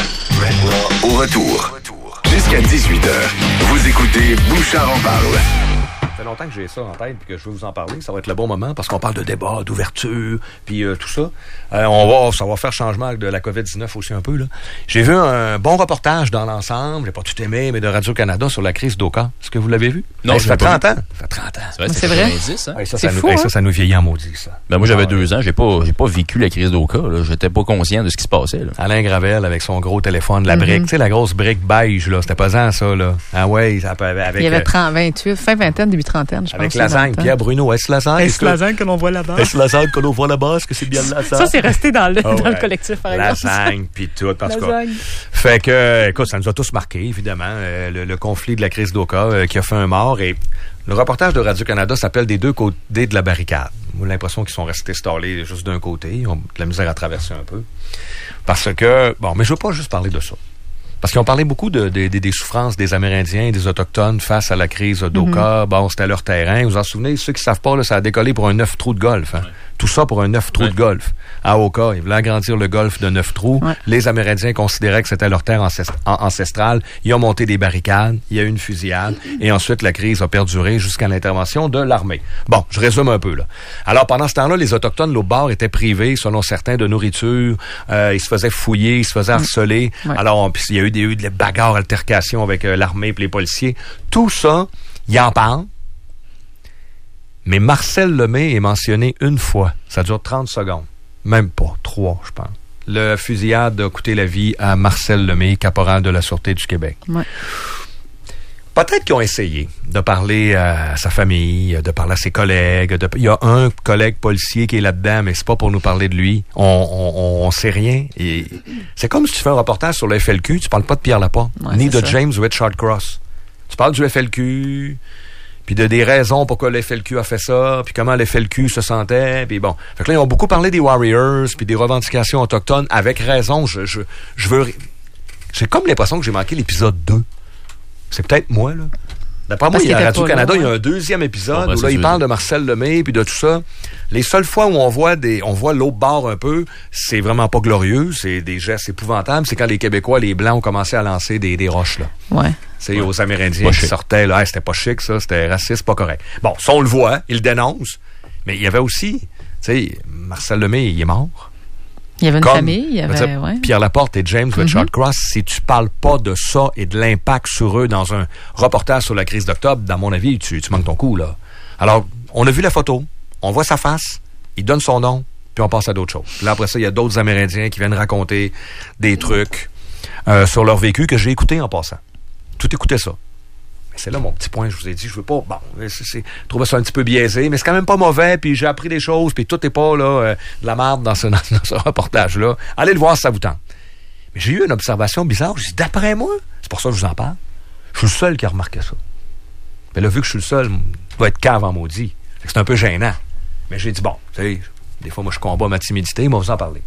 Au retour. Jusqu'à dix-huit heures, vous écoutez Bouchard en parle.
Ça fait longtemps que j'ai ça en tête et que je veux vous en parler. Ça va être le bon moment parce qu'on parle de débat, d'ouverture, puis euh, tout ça. Euh, on va, ça va faire changement de la covid dix-neuf aussi un peu. Là. J'ai vu un bon reportage dans l'ensemble, j'ai pas tout aimé, mais de Radio-Canada sur la crise d'Oka. Est-ce que vous l'avez vu?
Non,
Hey,
je
ça
l'ai
fait
pas
trente ans. Ça fait trente ans.
C'est vrai,
C'est vrai?
quatre-vingt-dix, hein?
Hey, ça,
C'est
ça, nous,
fou,
hey,
hein?
ça, ça nous vieillit en maudit, ça.
Ben, moi, j'avais
Ah,
deux ans. J'ai pas, j'ai pas vécu la crise d'Oka, là. J'étais pas conscient de ce qui se passait, là.
Alain Gravel avec son gros téléphone, la
Mhm.
brique, tu sais, la grosse brique beige, là. C'était pesant, ça, là. Ah ouais, ça peut, avec,
Il y avait
euh,
trente, vingt-huit, fin vingtaine, début trentaine, je
avec
pense.
lasagne,
dans le
Pierre
temps.
Bruno. Est-ce lasagne?
Est-ce lasagne que l'on voit là-bas?
Est-ce lasagne que l'on voit là-bas? Est-ce que c'est bien de lasagne?
Ça, c'est resté dans le,
Ah
dans le
ouais.
collectif, par exemple.
Lasagne, puis tout, en tout cas.
Lasagne.
Fait que, écoute, ça nous a tous marqué, évidemment, euh, le, le conflit de la crise d'Oka euh, qui a fait un mort. Et le reportage de Radio-Canada s'appelle « Des deux côtés de la barricade ». J'ai l'impression qu'ils sont restés stallés juste d'un côté. Ils ont de la misère à traverser un peu. Parce que, bon, mais je veux pas juste parler de ça. Parce qu'ils ont parlé beaucoup de, de, de, des souffrances des Amérindiens et des Autochtones face à la crise d'Oka. Mm-hmm. Bon, c'était leur terrain. Vous vous en souvenez? Ceux qui savent pas, là, ça a décollé pour un neuf trous de golf. Hein. Ouais. Tout ça pour un neuf trous ouais. de golf. À Oka, ils voulaient agrandir le golf de neuf trous. Ouais. Les Amérindiens considéraient que c'était leur terre ancest- ancestrale. Ils ont monté des barricades. Il y a eu une fusillade. Et ensuite, la crise a perduré jusqu'à l'intervention de l'armée. Bon, je résume un peu, là. Alors, pendant ce temps-là, les Autochtones, l'autre bord, étaient privés, selon certains, de nourriture. Euh, ils se faisaient fouiller, ils se faisaient harceler. Ouais. Alors, on, il y a eu des, eu des bagarres, altercations avec euh, l'armée et les policiers. Tout ça, ils en parlent. Mais Marcel Lemay est mentionné une fois. Ça dure trente secondes. Même pas. Trois, je pense. Le fusillade a coûté la vie à Marcel Lemay, caporal de la Sûreté du Québec. Ouais. Peut-être qu'ils ont essayé de parler à sa famille, de parler à ses collègues. De... Il y a un collègue policier qui est là-dedans, mais c'est pas pour nous parler de lui. On, on, on sait rien. Et c'est comme si tu fais un reportage sur le F L Q, tu parles pas de Pierre Laporte, ouais, ni de ça. James Richard Cross. Tu parles du F L Q, puis de des raisons pourquoi le F L Q a fait ça, puis comment le F L Q se sentait, puis bon. Fait que là, ils ont beaucoup parlé des Warriors, puis des revendications autochtones, avec raison. Je, je, je veux... J'ai comme l'impression que j'ai manqué l'épisode deux. C'est peut-être moi, là. D'après moi, il y a Radio-Canada, il y a un deuxième épisode bon, ben, où là, il parle de Marcel Lemay puis de tout ça. Les seules fois où on voit des, on voit l'autre bord un peu, c'est vraiment pas glorieux, c'est des gestes épouvantables. C'est quand les Québécois, les Blancs, ont commencé à lancer des, des roches, là. Ouais. C'est ouais. aux Amérindiens qui sortaient, là, hey, c'était pas chic, ça, c'était raciste, pas correct. Bon, ça, on le voit, il le dénonce. Mais il y avait aussi, tu sais, Marcel Lemay, il est mort.
Il y avait une
Comme,
famille, il y avait... Ouais.
Pierre Laporte et James mm-hmm. Richard Cross, si tu parles pas de ça et de l'impact sur eux dans un reportage sur la crise d'octobre, dans mon avis, tu, tu manques ton coup, là. Alors, on a vu la photo, on voit sa face, il donne son nom, puis on passe à d'autres choses. Là, après ça, il y a d'autres Amérindiens qui viennent raconter des trucs euh, sur leur vécu que j'ai écouté en passant. Tout écoutait ça. Mais c'est là mon petit point, je vous ai dit, je veux pas, bon, c'est, c'est, je trouvais ça un petit peu biaisé, mais c'est quand même pas mauvais, puis j'ai appris des choses, puis tout est pas, là, euh, de la merde dans ce, dans ce reportage-là. Allez le voir si ça vous tente. Mais j'ai eu une observation bizarre, j'ai dit, d'après moi, c'est pour ça que je vous en parle, je suis le seul qui a remarqué ça. Mais là, vu que je suis le seul, je dois être cave en maudit. C'est un peu gênant. Mais j'ai dit, bon, tu sais, des fois, moi, je combats ma timidité, mais on va vous en parler.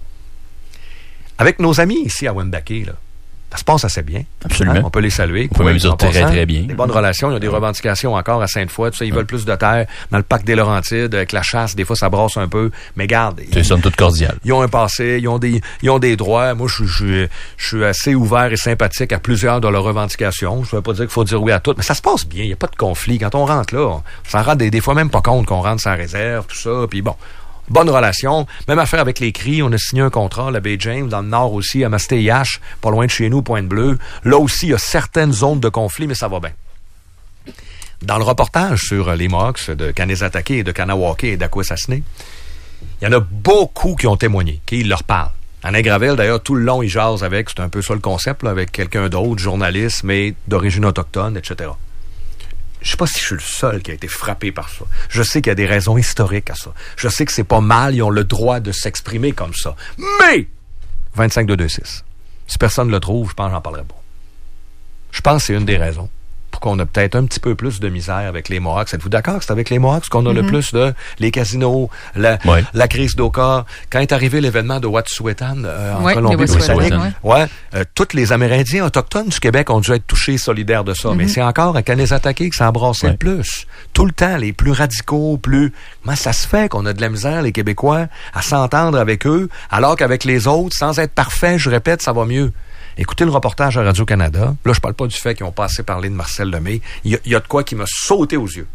Avec nos amis ici à Wendake, là, ça se passe assez bien.
Absolument.
Hein? On peut les saluer.
On peut même dire très, très bien.
Des bonnes relations. Il y a des revendications encore à Sainte-Foy. Tu sais, ils veulent plus de terre dans le parc des Laurentides, avec la chasse. Des fois, ça brasse un peu. Mais garde.
C'est somme toute cordiale.
Ils ont un passé. Ils ont des, ils ont des droits. Moi, je, je, je suis assez ouvert et sympathique à plusieurs de leurs revendications. Je ne veux pas dire qu'il faut dire oui à toutes, mais ça se passe bien. Il n'y a pas de conflit. Quand on rentre là, on s'en rend des, des fois même pas compte qu'on rentre sans réserve, tout ça. Puis bon. Bonne relation. Même affaire avec les Cris. On a signé un contrat, la baie James, dans le nord aussi, à Mastéiache, pas loin de chez nous, Pointe-Bleue. Là aussi, il y a certaines zones de conflit, mais ça va bien. Dans le reportage sur les Mohawks de Kanesatake et de Kanawake et d'Akwesasne, il y en a beaucoup qui ont témoigné, qui leur parlent. Alain Gravel, d'ailleurs, tout le long, il jase avec, c'est un peu ça le concept, là, avec quelqu'un d'autre, journaliste, mais d'origine autochtone, et cetera. Je sais pas si je suis le seul qui a été frappé par ça. Je sais qu'il y a des raisons historiques à ça. Je sais que c'est pas mal, ils ont le droit de s'exprimer comme ça. Mais vingt-cinq deux deux six. Si personne le trouve, je pense que j'en parlerai pas. Je pense que c'est une des raisons pour qu'on a peut-être un petit peu plus de misère avec les Mohawks. Êtes-vous d'accord que c'est avec les Mohawks qu'on a mm-hmm. le plus de les casinos, la, ouais. la crise d'Oka. Quand est arrivé l'événement de Wet'suwet'en euh, en
ouais,
Colombie-Britannique,
ouais.
ouais, euh, tous les Amérindiens autochtones du Québec ont dû être touchés, solidaires de ça. Mm-hmm. Mais c'est encore à Kanesatake que ça embrassait ouais. le plus. Tout le temps, les plus radicaux, plus... Comment ça se fait qu'on a de la misère, les Québécois, à s'entendre avec eux, alors qu'avec les autres, sans être parfait, je répète, ça va mieux. Écoutez le reportage à Radio-Canada. Là, je parle pas du fait qu'ils ont pas assez parlé de Marcel Lemay. Il y a, il y a de quoi qui m'a sauté aux yeux.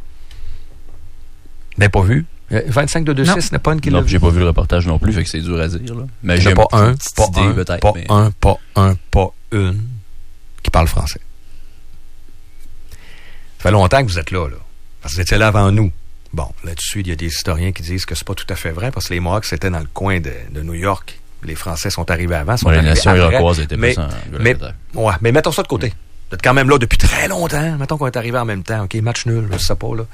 Mais pas vu. vingt-cinq deux deux six n'est pas une qui l'a
vu.
Non,
j'ai pas vu le reportage non plus, fait que c'est dur à dire. Là. Mais
j'ai pas un, pas
idée,
un,
peut-être,
pas
mais...
un, pas un, pas une qui parle français. Ça fait longtemps que vous êtes là, là. Parce que vous étiez là avant nous. Bon, là-dessus, il y a des historiens qui disent que c'est pas tout à fait vrai, parce que les Mohawks, c'était dans le coin de, de New York. Les Français sont arrivés avant. Sont
ouais,
arrivés
la nation iroquoise était
mais,
plus en
mais, ouais, mais mettons ça de côté. Vous êtes quand même là depuis très longtemps. Mettons qu'on est arrivé en même temps. OK, match nul, je sais pas, là.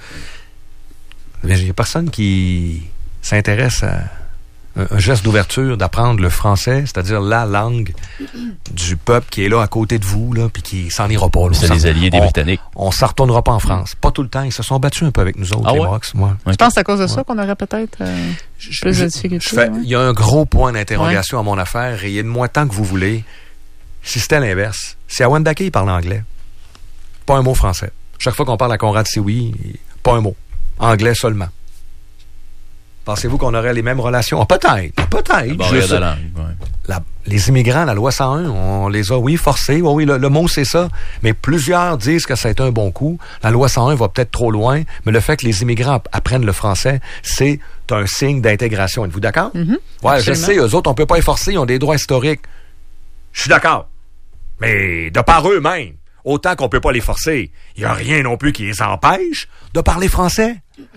Il n'y a personne qui s'intéresse à un, un geste d'ouverture, d'apprendre le français, c'est-à-dire la langue du peuple qui est là à côté de vous, là, puis qui s'en ira pas. Là.
C'est les alliés des
on,
Britanniques.
On s'en retournera pas en France. Pas tout le temps. Ils se sont battus un peu avec nous autres,
ah
les
ouais?
Mohawks. Moi.
Je pense que c'est à cause de ouais. ça qu'on aurait peut-être euh, plus de difficultés.
Il ouais. y a un gros point d'interrogation ouais. à mon affaire. Riez de moi tant que vous voulez. si c'était l'inverse, si à Wendake, il parle anglais, pas un mot français. Chaque fois qu'on parle à Conrad Sioui, pas un mot. Anglais seulement. Pensez-vous qu'on aurait les mêmes relations? Ah, peut-être. Peut-être.
Bon, je sais. Langue, ouais.
La, les immigrants, la loi cent un, on les a, oui, forcés. Oui, oui, le, le mot, c'est ça. Mais plusieurs disent que ça a été un bon coup. La loi cent un va peut-être trop loin, mais le fait que les immigrants apprennent le français, c'est un signe d'intégration. Êtes-vous d'accord?
Mm-hmm.
Ouais,
Absolument.
je sais, eux autres, on peut pas les forcer, ils ont des droits historiques. Je suis d'accord. Mais de par eux-mêmes, autant qu'on peut pas les forcer, il y a rien non plus qui les empêche de parler français.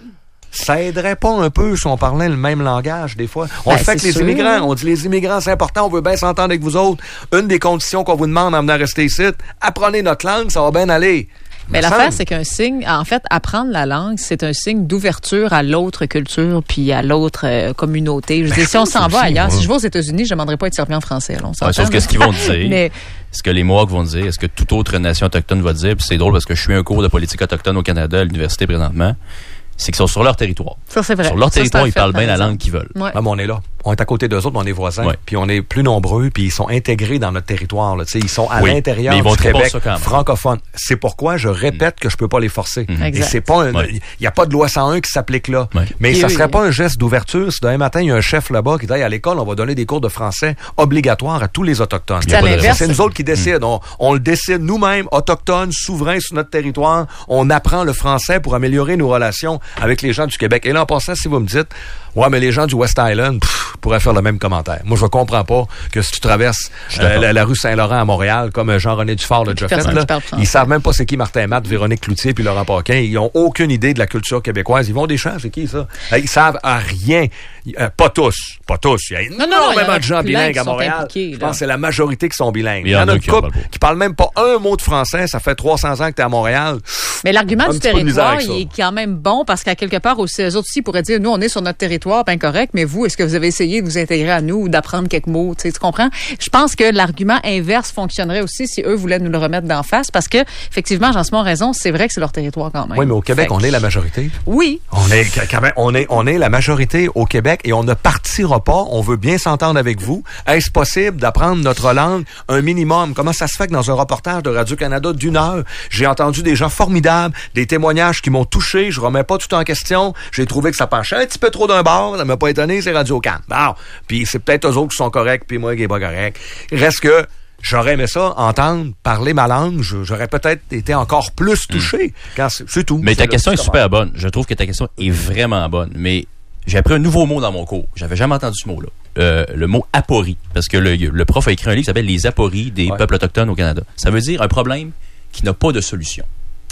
Ça aiderait pas un peu si on parlait le même langage, des fois? On
ben,
le fait avec les
sûr.
immigrants. On dit les immigrants, c'est important, on veut bien s'entendre avec vous autres. Une des conditions qu'on vous demande en venant rester ici, apprenez notre langue, ça va bien aller.
Mais
Me
l'affaire,
semble.
c'est qu'un signe, en fait, apprendre la langue, c'est un signe d'ouverture à l'autre culture puis à l'autre euh, communauté. Je veux dire, si on s'en va
aussi,
ailleurs,
moi.
si je vais aux États-Unis, je ne demanderai pas être servi en français. Là, on s'entend,
Ouais, sauf que
là.
ce qu'ils vont dire,
Mais
ce que les Mohawks vont dire, est-ce que toute autre nation autochtone va dire, puis c'est drôle parce que je suis un cours de politique autochtone au Canada à l'université présentement, c'est qu'ils sont sur leur territoire.
ça, c'est vrai.
Sur leur
Ça, c'est
territoire,
un
ils
fait,
parlent bien
par
la langue
exemple.
qu'ils veulent.
Ouais.
Ah, mais on est là. On est à côté d'eux autres, mais on est voisins.
Ouais.
Puis on est plus nombreux, puis ils sont intégrés dans notre territoire. Là. Tu sais, ils sont à
Oui,
l'intérieur
mais ils vont
du
très bon
Québec
ça quand même.
francophone. C'est pourquoi je répète que je peux pas les forcer.
Mhm.
Et
Exact.
c'est pas un,
Ouais.
il y a pas de loi cent un qui s'applique là.
Ouais.
Mais
Et
ça
oui,
serait
oui.
pas un geste d'ouverture si demain matin il y a un chef là-bas qui dit hey, à l'école on va donner des cours de français obligatoires à tous les autochtones.
Puis à
Ça,
l'inverse-
c'est nous autres qui décident. On, on le décide nous-mêmes, autochtones, souverains sur notre territoire. On apprend le français pour améliorer nos relations avec les gens du Québec. Et là en passant, si vous me dites ouais mais les gens du West Island pff, pourraient faire le même commentaire. Moi je comprends pas que si tu traverses euh, la, la rue Saint-Laurent à Montréal comme euh, Jean-René Dufort l'a déjà fait,
Personne
là,
qui parle français.
ils savent même pas c'est qui Martin Matt, Véronique Cloutier puis Laurent Paquin. Ils ont aucune idée de la culture québécoise. Ils vont des champs, c'est qui ça? Ils savent à rien. Euh, pas tous. Pas tous. Il y a
non, non, il y en
énormément
a
de gens
plein
bilingues
qui
à
sont
Montréal.
impliqués,
Je
là.
pense que c'est la majorité qui sont bilingues.
Il y en a
une
qui en
couple
parlent pas.
qui parlent même pas un mot de français. Ça fait trois cents ans que tu es à Montréal.
Mais l'argument
Un
du
petit peu de misère
territoire,
avec
il
ça.
est quand même bon parce qu'à quelque part aussi, eux autres aussi pourraient dire, nous, on est sur notre territoire, ben correct, mais vous, est-ce que vous avez essayé de vous intégrer à nous ou d'apprendre quelques mots? Tu sais, tu comprends? Je pense que l'argument inverse fonctionnerait aussi si eux voulaient nous le remettre d'en face parce que, effectivement, Jean Simon a raison, c'est vrai que c'est leur territoire quand même.
Oui, mais au Québec,
Fait
on
que-
est la majorité.
Oui.
On est, quand même- on est, on est la majorité au Québec et on ne partira pas. On veut bien s'entendre avec vous. Est-ce possible d'apprendre notre langue un minimum? Comment ça se fait que dans un reportage de Radio-Canada d'une heure, j'ai entendu des gens formidables, des témoignages qui m'ont touché. Je remets pas tout en question. J'ai trouvé que ça penchait un petit peu trop d'un bord. Ça m'a pas étonné, c'est Radio-Can. Bon. Puis c'est peut-être eux autres qui sont corrects puis moi qui est pas correct. Reste que j'aurais aimé ça, entendre parler ma langue. Je- J'aurais peut-être été encore plus touché. Quand c'est, c'est tout.
Mais ta
C'est
question
le
est
petit
super bonne. Je trouve que ta question est vraiment bonne. Mais j'ai appris un nouveau mot dans mon cours. J'avais jamais entendu ce mot-là. Euh, le mot aporie. Parce que le, le prof a écrit un livre qui s'appelle Les apories des
Ouais.
peuples autochtones au Canada. Ça veut dire un problème qui n'a pas de solution.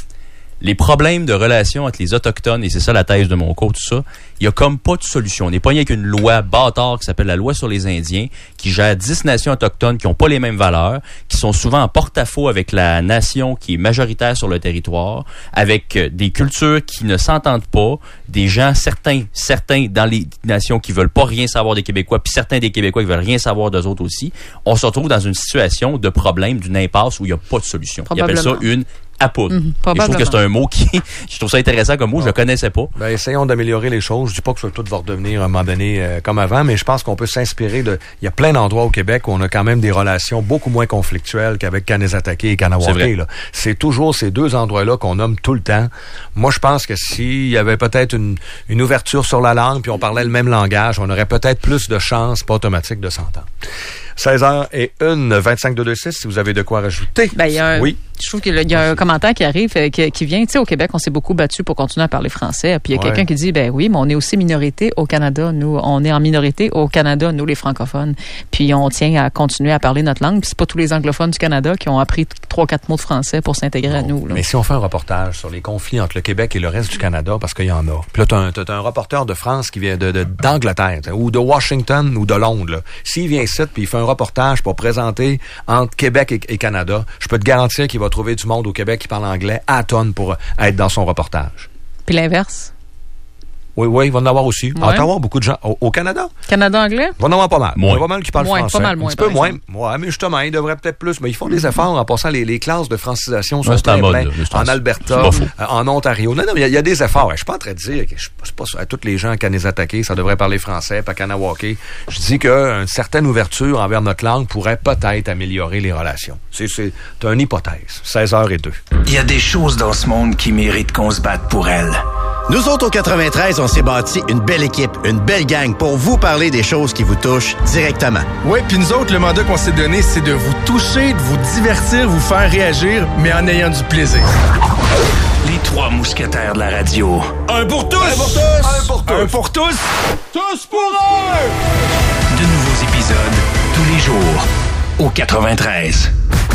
Les problèmes de relations entre les Autochtones, et c'est ça la thèse de mon cours, tout ça, il y a comme pas de solution. On n'est pas rien qu'une loi bâtard qui s'appelle la loi sur les Indiens, qui gère dix nations autochtones qui n'ont pas les mêmes valeurs, qui sont souvent en porte-à-faux avec la nation qui est majoritaire sur le territoire, avec euh, des cultures qui ne s'entendent pas, des gens, certains, certains dans les nations qui veulent pas rien savoir des Québécois, puis certains des Québécois qui veulent rien savoir d'eux autres aussi. On se retrouve dans une situation de problème, d'une impasse où il n'y a pas de solution. Ils appellent ça
Probablement.
une aporie.
Mhm,
Et je trouve que c'est
probablement.
un mot qui, je trouve ça intéressant comme mot, je le connaissais pas.
Ben, essayons d'améliorer les choses. Je dis pas que ça tout va redevenir à un moment donné euh, comme avant, mais je pense qu'on peut s'inspirer de... Il y a plein d'endroits au Québec où on a quand même des relations beaucoup moins conflictuelles qu'avec Kanesatake et
C'est
Kanawake.
vrai.
là. C'est toujours ces deux endroits-là qu'on nomme tout le temps. Moi, je pense que s'il y avait peut-être une, une ouverture sur la langue, puis on parlait le même langage, on aurait peut-être plus de chances, pas automatique, de s'entendre. seize heures et une, vingt-cinq deux deux six, si vous avez de quoi rajouter.
Ben, il y a un,
Oui.
Je trouve qu'il y a un commentaire qui arrive, euh, qui, qui vient. Tu sais, au Québec, on s'est beaucoup battu pour continuer à parler français. Puis il y a
Ouais.
quelqu'un qui dit, ben oui, mais on est aussi minorité au Canada. Nous, on est en minorité au Canada, nous, les francophones. Puis on tient à continuer à parler notre langue. Puis c'est pas tous les anglophones du Canada qui ont appris trois, quatre mots de français pour s'intégrer à nous. Là.
Mais si on fait un reportage sur les conflits entre le Québec et le reste du Canada, parce qu'il y en a. Puis là, t'as un, t'as un reporter de France qui vient de, de- d'Angleterre, t'sais, ou de Washington, ou de Londres. là. S'il vient ici, puis il fait un reportage pour présenter entre Québec et, et Canada, je peux te garantir qu'il va trouver du monde au Québec qui parle anglais à tonnes pour être dans son reportage.
Puis l'inverse.
Oui, oui, il va en avoir aussi.
Ouais.
À Ottawa, beaucoup de gens. Au, au Canada?
Canada anglais?
Il va en avoir pas mal.
Moins.
Il y en a pas mal qui parlent
Moins,
français.
pas mal moins,
Un petit peu
par
moins.
exemple.
Ouais, mais justement, ils devraient peut-être plus. Mais ils font des efforts en passant les, les classes de francisation sont
Ouais, c'est
plein,
en mode,
plein.
là, c'est
En
c'est
Alberta,
pas faux.
euh, en Ontario. Non, non, il y, a- il y a des efforts. Je suis pas en train de dire que je c'est pas à tous les gens qui les attaquer, ça devrait parler français, pas Kanawake. Je dis qu'une certaine ouverture envers notre langue pourrait peut-être améliorer les relations. C'est, c'est une hypothèse. seize heures zéro deux.
Il y a des choses dans ce monde qui méritent qu'on se batte pour elles.
Nous autres, au quatre-vingt-treize, on s'est bâti une belle équipe, une belle gang pour vous parler des choses qui vous touchent directement.
Oui, puis nous autres, le mandat qu'on s'est donné, c'est de vous toucher, de vous divertir, vous faire réagir, mais en ayant du plaisir.
Les trois mousquetaires de la radio.
Un pour tous!
Un pour tous!
Un pour tous! Un pour tous! Tous pour un!
De nouveaux épisodes tous les jours au quatre-vingt-treize.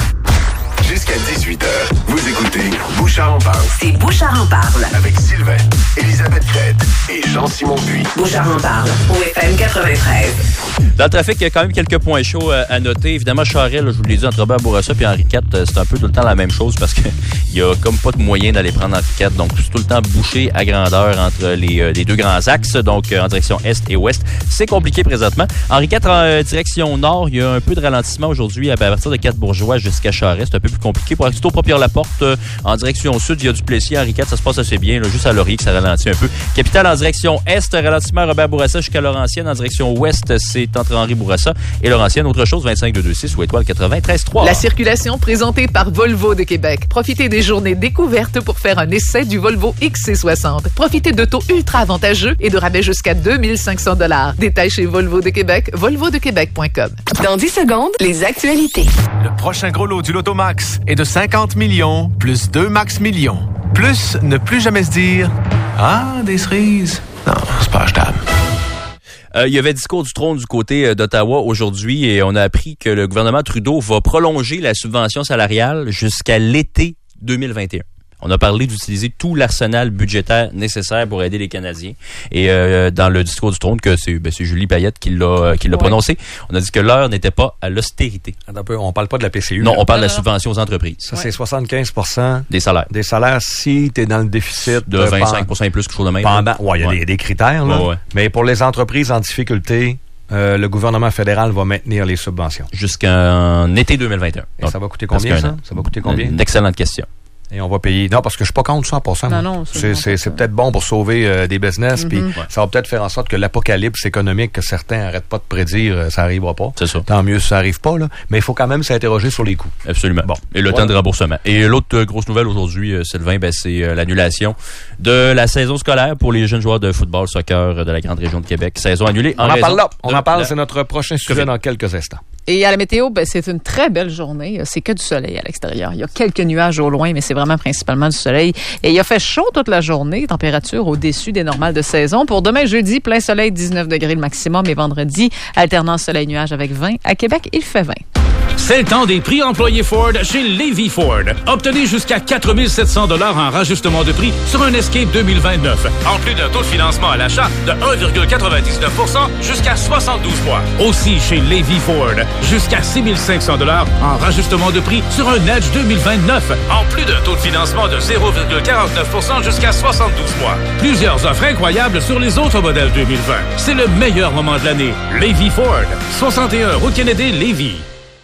Jusqu'à dix-huit heures, vous écoutez Bouchard en parle.
C'est Bouchard en parle.
Avec Sylvain, Elisabeth Crête et Jean-Simon Puy.
Bouchard en parle. Au F M quatre-vingt-treize.
Dans le trafic, il y a quand même quelques points chauds euh, à noter. Évidemment, Charest, là, je vous l'ai dit, entre Robert Bourassa et Henri quatre, euh, c'est un peu tout le temps la même chose parce qu'il y a comme pas de moyen d'aller prendre Henri quatre. Donc, c'est tout le temps bouché à grandeur entre les, euh, les deux grands axes, donc euh, en direction est et ouest. C'est compliqué présentement. Henri quatre, en euh, direction nord, il y a un peu de ralentissement aujourd'hui à partir de Quatre-Bourgeois jusqu'à Charest. C'est un peu plus compliqué. Pour Axito Propierre-Laporte, euh, en direction sud, il y a du Plessis. Henri quatre, ça se passe assez bien. Là, juste à Laurier que ça ralentit un peu. Capitale en direction est, ralentissement Robert Bourassa jusqu'à Laurentienne. En direction ouest, c'est entre Henri Bourassa et Laurentienne. Autre chose, vingt-cinq deux vingt-six ou étoile quatre-vingt-treize trois.
La circulation présentée par Volvo de Québec. Profitez des journées découvertes pour faire un essai du Volvo X C soixante. Profitez de taux ultra avantageux et de rabais jusqu'à deux mille cinq cents dollars. Détails chez Volvo de Québec, volvo de québec point com.
Dans dix secondes, les actualités.
Le prochain gros lot du Loto Max est de cinquante millions plus deux Max millions. Plus ne plus jamais se dire « Ah, des cerises. » Non, c'est pas achetable.
Euh, il y avait discours du trône du côté euh, d'Ottawa aujourd'hui et on a appris que le gouvernement Trudeau va prolonger la subvention salariale jusqu'à l'été deux mille vingt et un. On a parlé d'utiliser tout l'arsenal budgétaire nécessaire pour aider les Canadiens. Et euh, dans le discours du trône, que c'est, ben, c'est Julie Payette qui l'a, qui l'a ouais. prononcé, on a dit que l'heure n'était pas à l'austérité.
Un peu, on parle pas de la P C U.
Non,
là.
on parle de la subvention aux entreprises.
Ça, ouais. c'est soixante-quinze pour cent
des salaires.
Des salaires si tu es dans le déficit.
De vingt-cinq pour cent et plus, quelque chose de même.
Pendant, ouais, il y a ouais. des, des critères, là.
Ouais, ouais.
Mais pour les entreprises en difficulté, euh, le gouvernement fédéral va maintenir les subventions.
Jusqu'en été deux mille vingt et un.
Et Donc, ça va coûter combien, ça? Ça va coûter combien?
Une excellente question.
Et on va payer. Non, parce que je suis pas contre cent pour cent.
Non, non, c'est,
c'est,
bon
c'est, c'est peut-être bon pour sauver euh, des business, puis
Mm-hmm.
ouais. ça va peut-être faire en sorte que l'apocalypse économique que certains n'arrêtent pas de prédire, euh, ça arrivera pas.
C'est ça.
Tant mieux si ça arrive pas, là. Mais il faut quand même s'interroger sur les coûts.
Absolument. Bon. Et le ouais. temps de remboursement. Et l'autre euh, grosse nouvelle aujourd'hui, euh, Sylvain, ben, c'est euh, l'annulation de la saison scolaire pour les jeunes joueurs de football, soccer euh, de la grande région de Québec. Saison annulée. En
on en parle là. On
de
en parle,
la...
c'est notre prochain sujet COVID. Dans quelques instants.
Et à la météo, ben, c'est une très belle journée. C'est que du soleil à l'extérieur. Il y a quelques nuages au loin, mais c'est vraiment principalement du soleil. Et il a fait chaud toute la journée, température au-dessus des normales de saison. Pour demain, jeudi, plein soleil, dix-neuf degrés le maximum. Et vendredi, alternance soleil-nuage avec vingt. À Québec, il fait vingt.
C'est le temps des prix employés Ford chez Lévis Ford. Obtenez jusqu'à quatre mille sept cents dollars en rajustement de prix sur un Escape deux mille vingt-neuf. En plus d'un taux de financement à l'achat de un virgule quatre-vingt-dix-neuf pour cent jusqu'à soixante-douze mois. Aussi chez Lévis Ford, jusqu'à six mille cinq cents dollars en rajustement de prix sur un Edge deux mille vingt-neuf. En plus d'un taux de financement de zéro virgule quarante-neuf pour cent jusqu'à soixante-douze mois. Plusieurs offres incroyables sur les autres modèles deux mille vingt. C'est le meilleur moment de l'année. Lévis Ford, soixante et un route Kennedy, Lévis.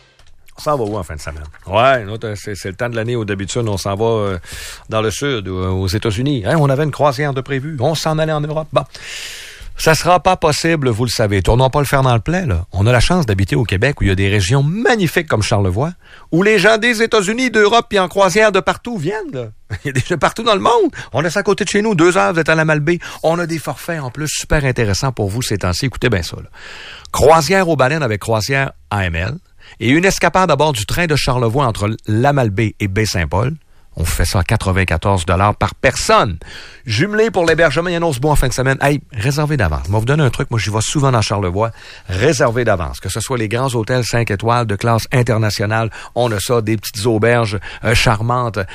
On s'en va où en fin de semaine? Ouais, nous, c'est, c'est le temps de l'année où d'habitude on s'en va euh, dans le sud, ou, aux États-Unis. Hein, on avait une croisière de prévu. On s'en allait en Europe. Bon. Ça sera pas possible, vous le savez. Tournons pas le fer dans le plat, là. On a la chance d'habiter au Québec où il y a des régions magnifiques comme Charlevoix, où les gens des États-Unis, d'Europe et en croisière de partout viennent, là. Il y a des gens partout dans le monde. On a ça à côté de chez nous. Deux heures, vous êtes à la Malbaie. On a des forfaits en plus super intéressants pour vous ces temps-ci. Écoutez bien ça, là. Croisière aux baleines avec croisière A M L. Et une escapade à bord du train de Charlevoix entre la Malbaie et Baie-Saint-Paul. On fait ça à quatre-vingt-quatorze dollars par personne. Jumelé pour l'hébergement, il y a un autre bout en fin de semaine. Hey, réservez d'avance. Je vais vous donner un truc. Moi, j'y vais souvent dans Charlevoix. Réservez d'avance. Que ce soit les grands hôtels cinq étoiles de classe internationale. On a ça, des petites auberges euh, charmantes.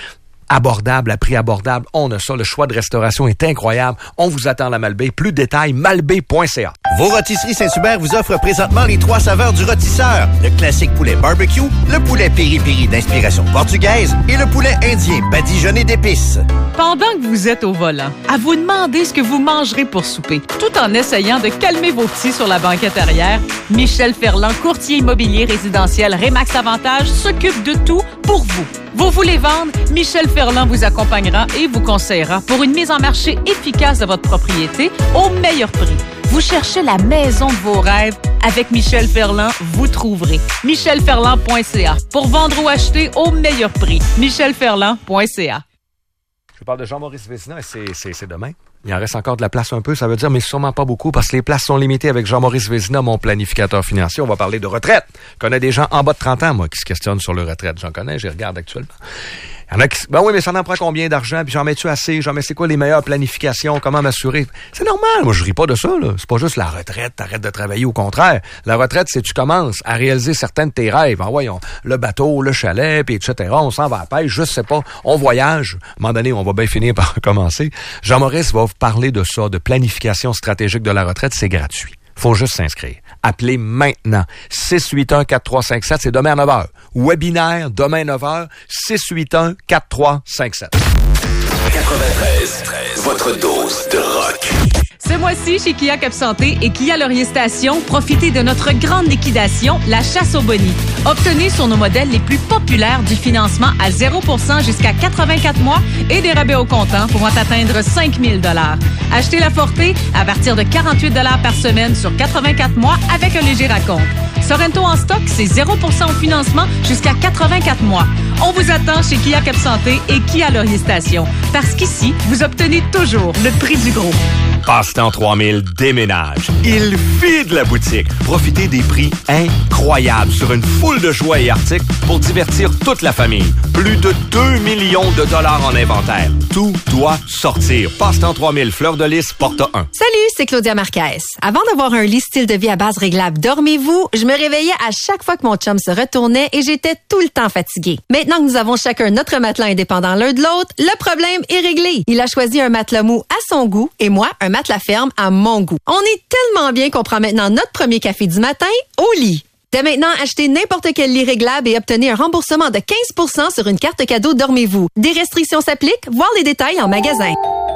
abordable, à prix abordable. On a ça. Le choix de restauration est incroyable. On vous attend à la Malbaie. Plus de détails, malbaie point c a.
Vos rôtisseries Saint-Hubert vous offrent présentement les trois saveurs du rôtisseur. Le classique poulet barbecue, le poulet piri-piri d'inspiration portugaise et le poulet indien badigeonné d'épices.
Pendant que vous êtes au volant, à vous demander ce que vous mangerez pour souper, tout en essayant de calmer vos petits sur la banquette arrière, Michel Ferland, courtier immobilier résidentiel Remax Avantage, s'occupe de tout pour vous. Vous voulez vendre? Michel Ferland vous accompagnera et vous conseillera pour une mise en marché efficace de votre propriété au meilleur prix. Vous cherchez la maison de vos rêves? Avec Michel Ferland, vous trouverez. michel ferland point c a pour vendre ou acheter au meilleur prix. michel ferland point c a.
Je parle de Jean-Maurice Vézina et c'est, c'est, c'est demain. Il en reste encore de la place un peu, ça veut dire, mais sûrement pas beaucoup, parce que les places sont limitées avec Jean-Maurice Vézina, mon planificateur financier. On va parler de retraite. Je connais des gens en bas de trente ans, moi, qui se questionnent sur leur retraite. J'en connais, j'y regarde actuellement. Il y en a qui... Ben oui, mais ça en prend combien d'argent? Puis j'en mets-tu assez? J'en mets c'est quoi les meilleures planifications? Comment m'assurer? C'est normal. Moi, je ris pas de ça, là. C'est pas juste la retraite. T'arrêtes de travailler. Au contraire. La retraite, c'est que tu commences à réaliser certains de tes rêves. En voyons, le bateau, le chalet, puis et cetera. On s'en va à la pêche. Je sais pas. On voyage. À un moment donné, on va bien finir par commencer. Jean-Maurice va vous parler de ça, de planification stratégique de la retraite. C'est gratuit. Faut juste s'inscrire. Appelez maintenant. six huit un quatre trois cinq sept, c'est demain à neuf heures. Webinaire, demain à neuf heures, six huit un quatre trois cinq sept.
quatre-vingt-treize, votre dose de rock.
Ce mois-ci, chez Kia Cap Santé et Kia Laurier Station, profitez de notre grande liquidation, la chasse au boni. Obtenez sur nos modèles les plus populaires du financement à zéro pour cent jusqu'à quatre-vingt-quatre mois et des rabais au comptant pouvant atteindre cinq mille dollars. Achetez la Forte à partir de quarante-huit dollars par semaine sur quatre-vingt-quatre mois avec un léger raconte. Sorento en stock, c'est zéro pour cent au financement jusqu'à quatre-vingt-quatre mois. On vous attend chez Kia Cap Santé et Kia Laurier Station. Parce qu'ici, vous obtenez toujours le prix du gros.
Passe-temps trois mille déménage. Il vide la boutique. Profitez des prix incroyables sur une foule de jouets et articles pour divertir toute la famille. Plus de deux millions de dollars en inventaire. Tout doit sortir. Passe-temps trois mille, Fleur de Lys, porte un.
Salut, c'est Claudia Marquez. Avant d'avoir un lit style de vie à base réglable, dormez-vous, je me réveillais à chaque fois que mon chum se retournait et j'étais tout le temps fatiguée. Maintenant que nous avons chacun notre matelas indépendant l'un de l'autre, le problème est réglé. Il a choisi un matelas mou à son goût et moi, un matelas ferme à mon goût. On est tellement bien qu'on prend maintenant notre premier café du matin au lit. Dès maintenant, achetez n'importe quel lit réglable et obtenez un remboursement de quinze pour cent sur une carte cadeau Dormez-vous. Des restrictions s'appliquent, voir les détails en magasin.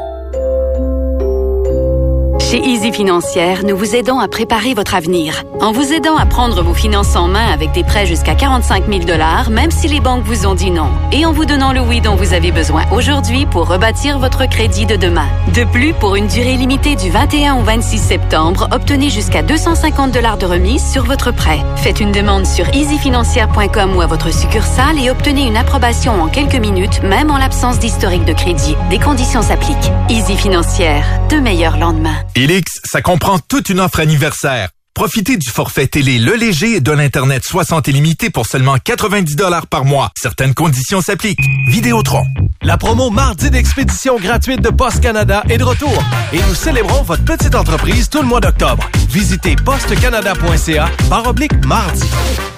Chez Easy Financière, nous vous aidons à préparer votre avenir. En vous aidant à prendre vos finances en main avec des prêts jusqu'à quarante-cinq mille dollars, même si les banques vous ont dit non. Et en vous donnant le oui dont vous avez besoin aujourd'hui pour rebâtir votre crédit de demain. De plus, pour une durée limitée du vingt et un au vingt-six septembre, obtenez jusqu'à deux cent cinquante dollars de remise sur votre prêt. Faites une demande sur easy financière point com ou à votre succursale et obtenez une approbation en quelques minutes, même en l'absence d'historique de crédit. Des conditions s'appliquent. Easy Financière, de meilleurs lendemains.
Elix, ça comprend toute une offre anniversaire. Profitez du forfait télé Le Léger et de l'Internet soixante illimité pour seulement quatre-vingt-dix dollars par mois. Certaines conditions s'appliquent. Vidéotron.
La promo Mardi d'expédition gratuite de Poste Canada est de retour. Et nous célébrons votre petite entreprise tout le mois d'octobre. Visitez poste canada point c a barre oblique mardi.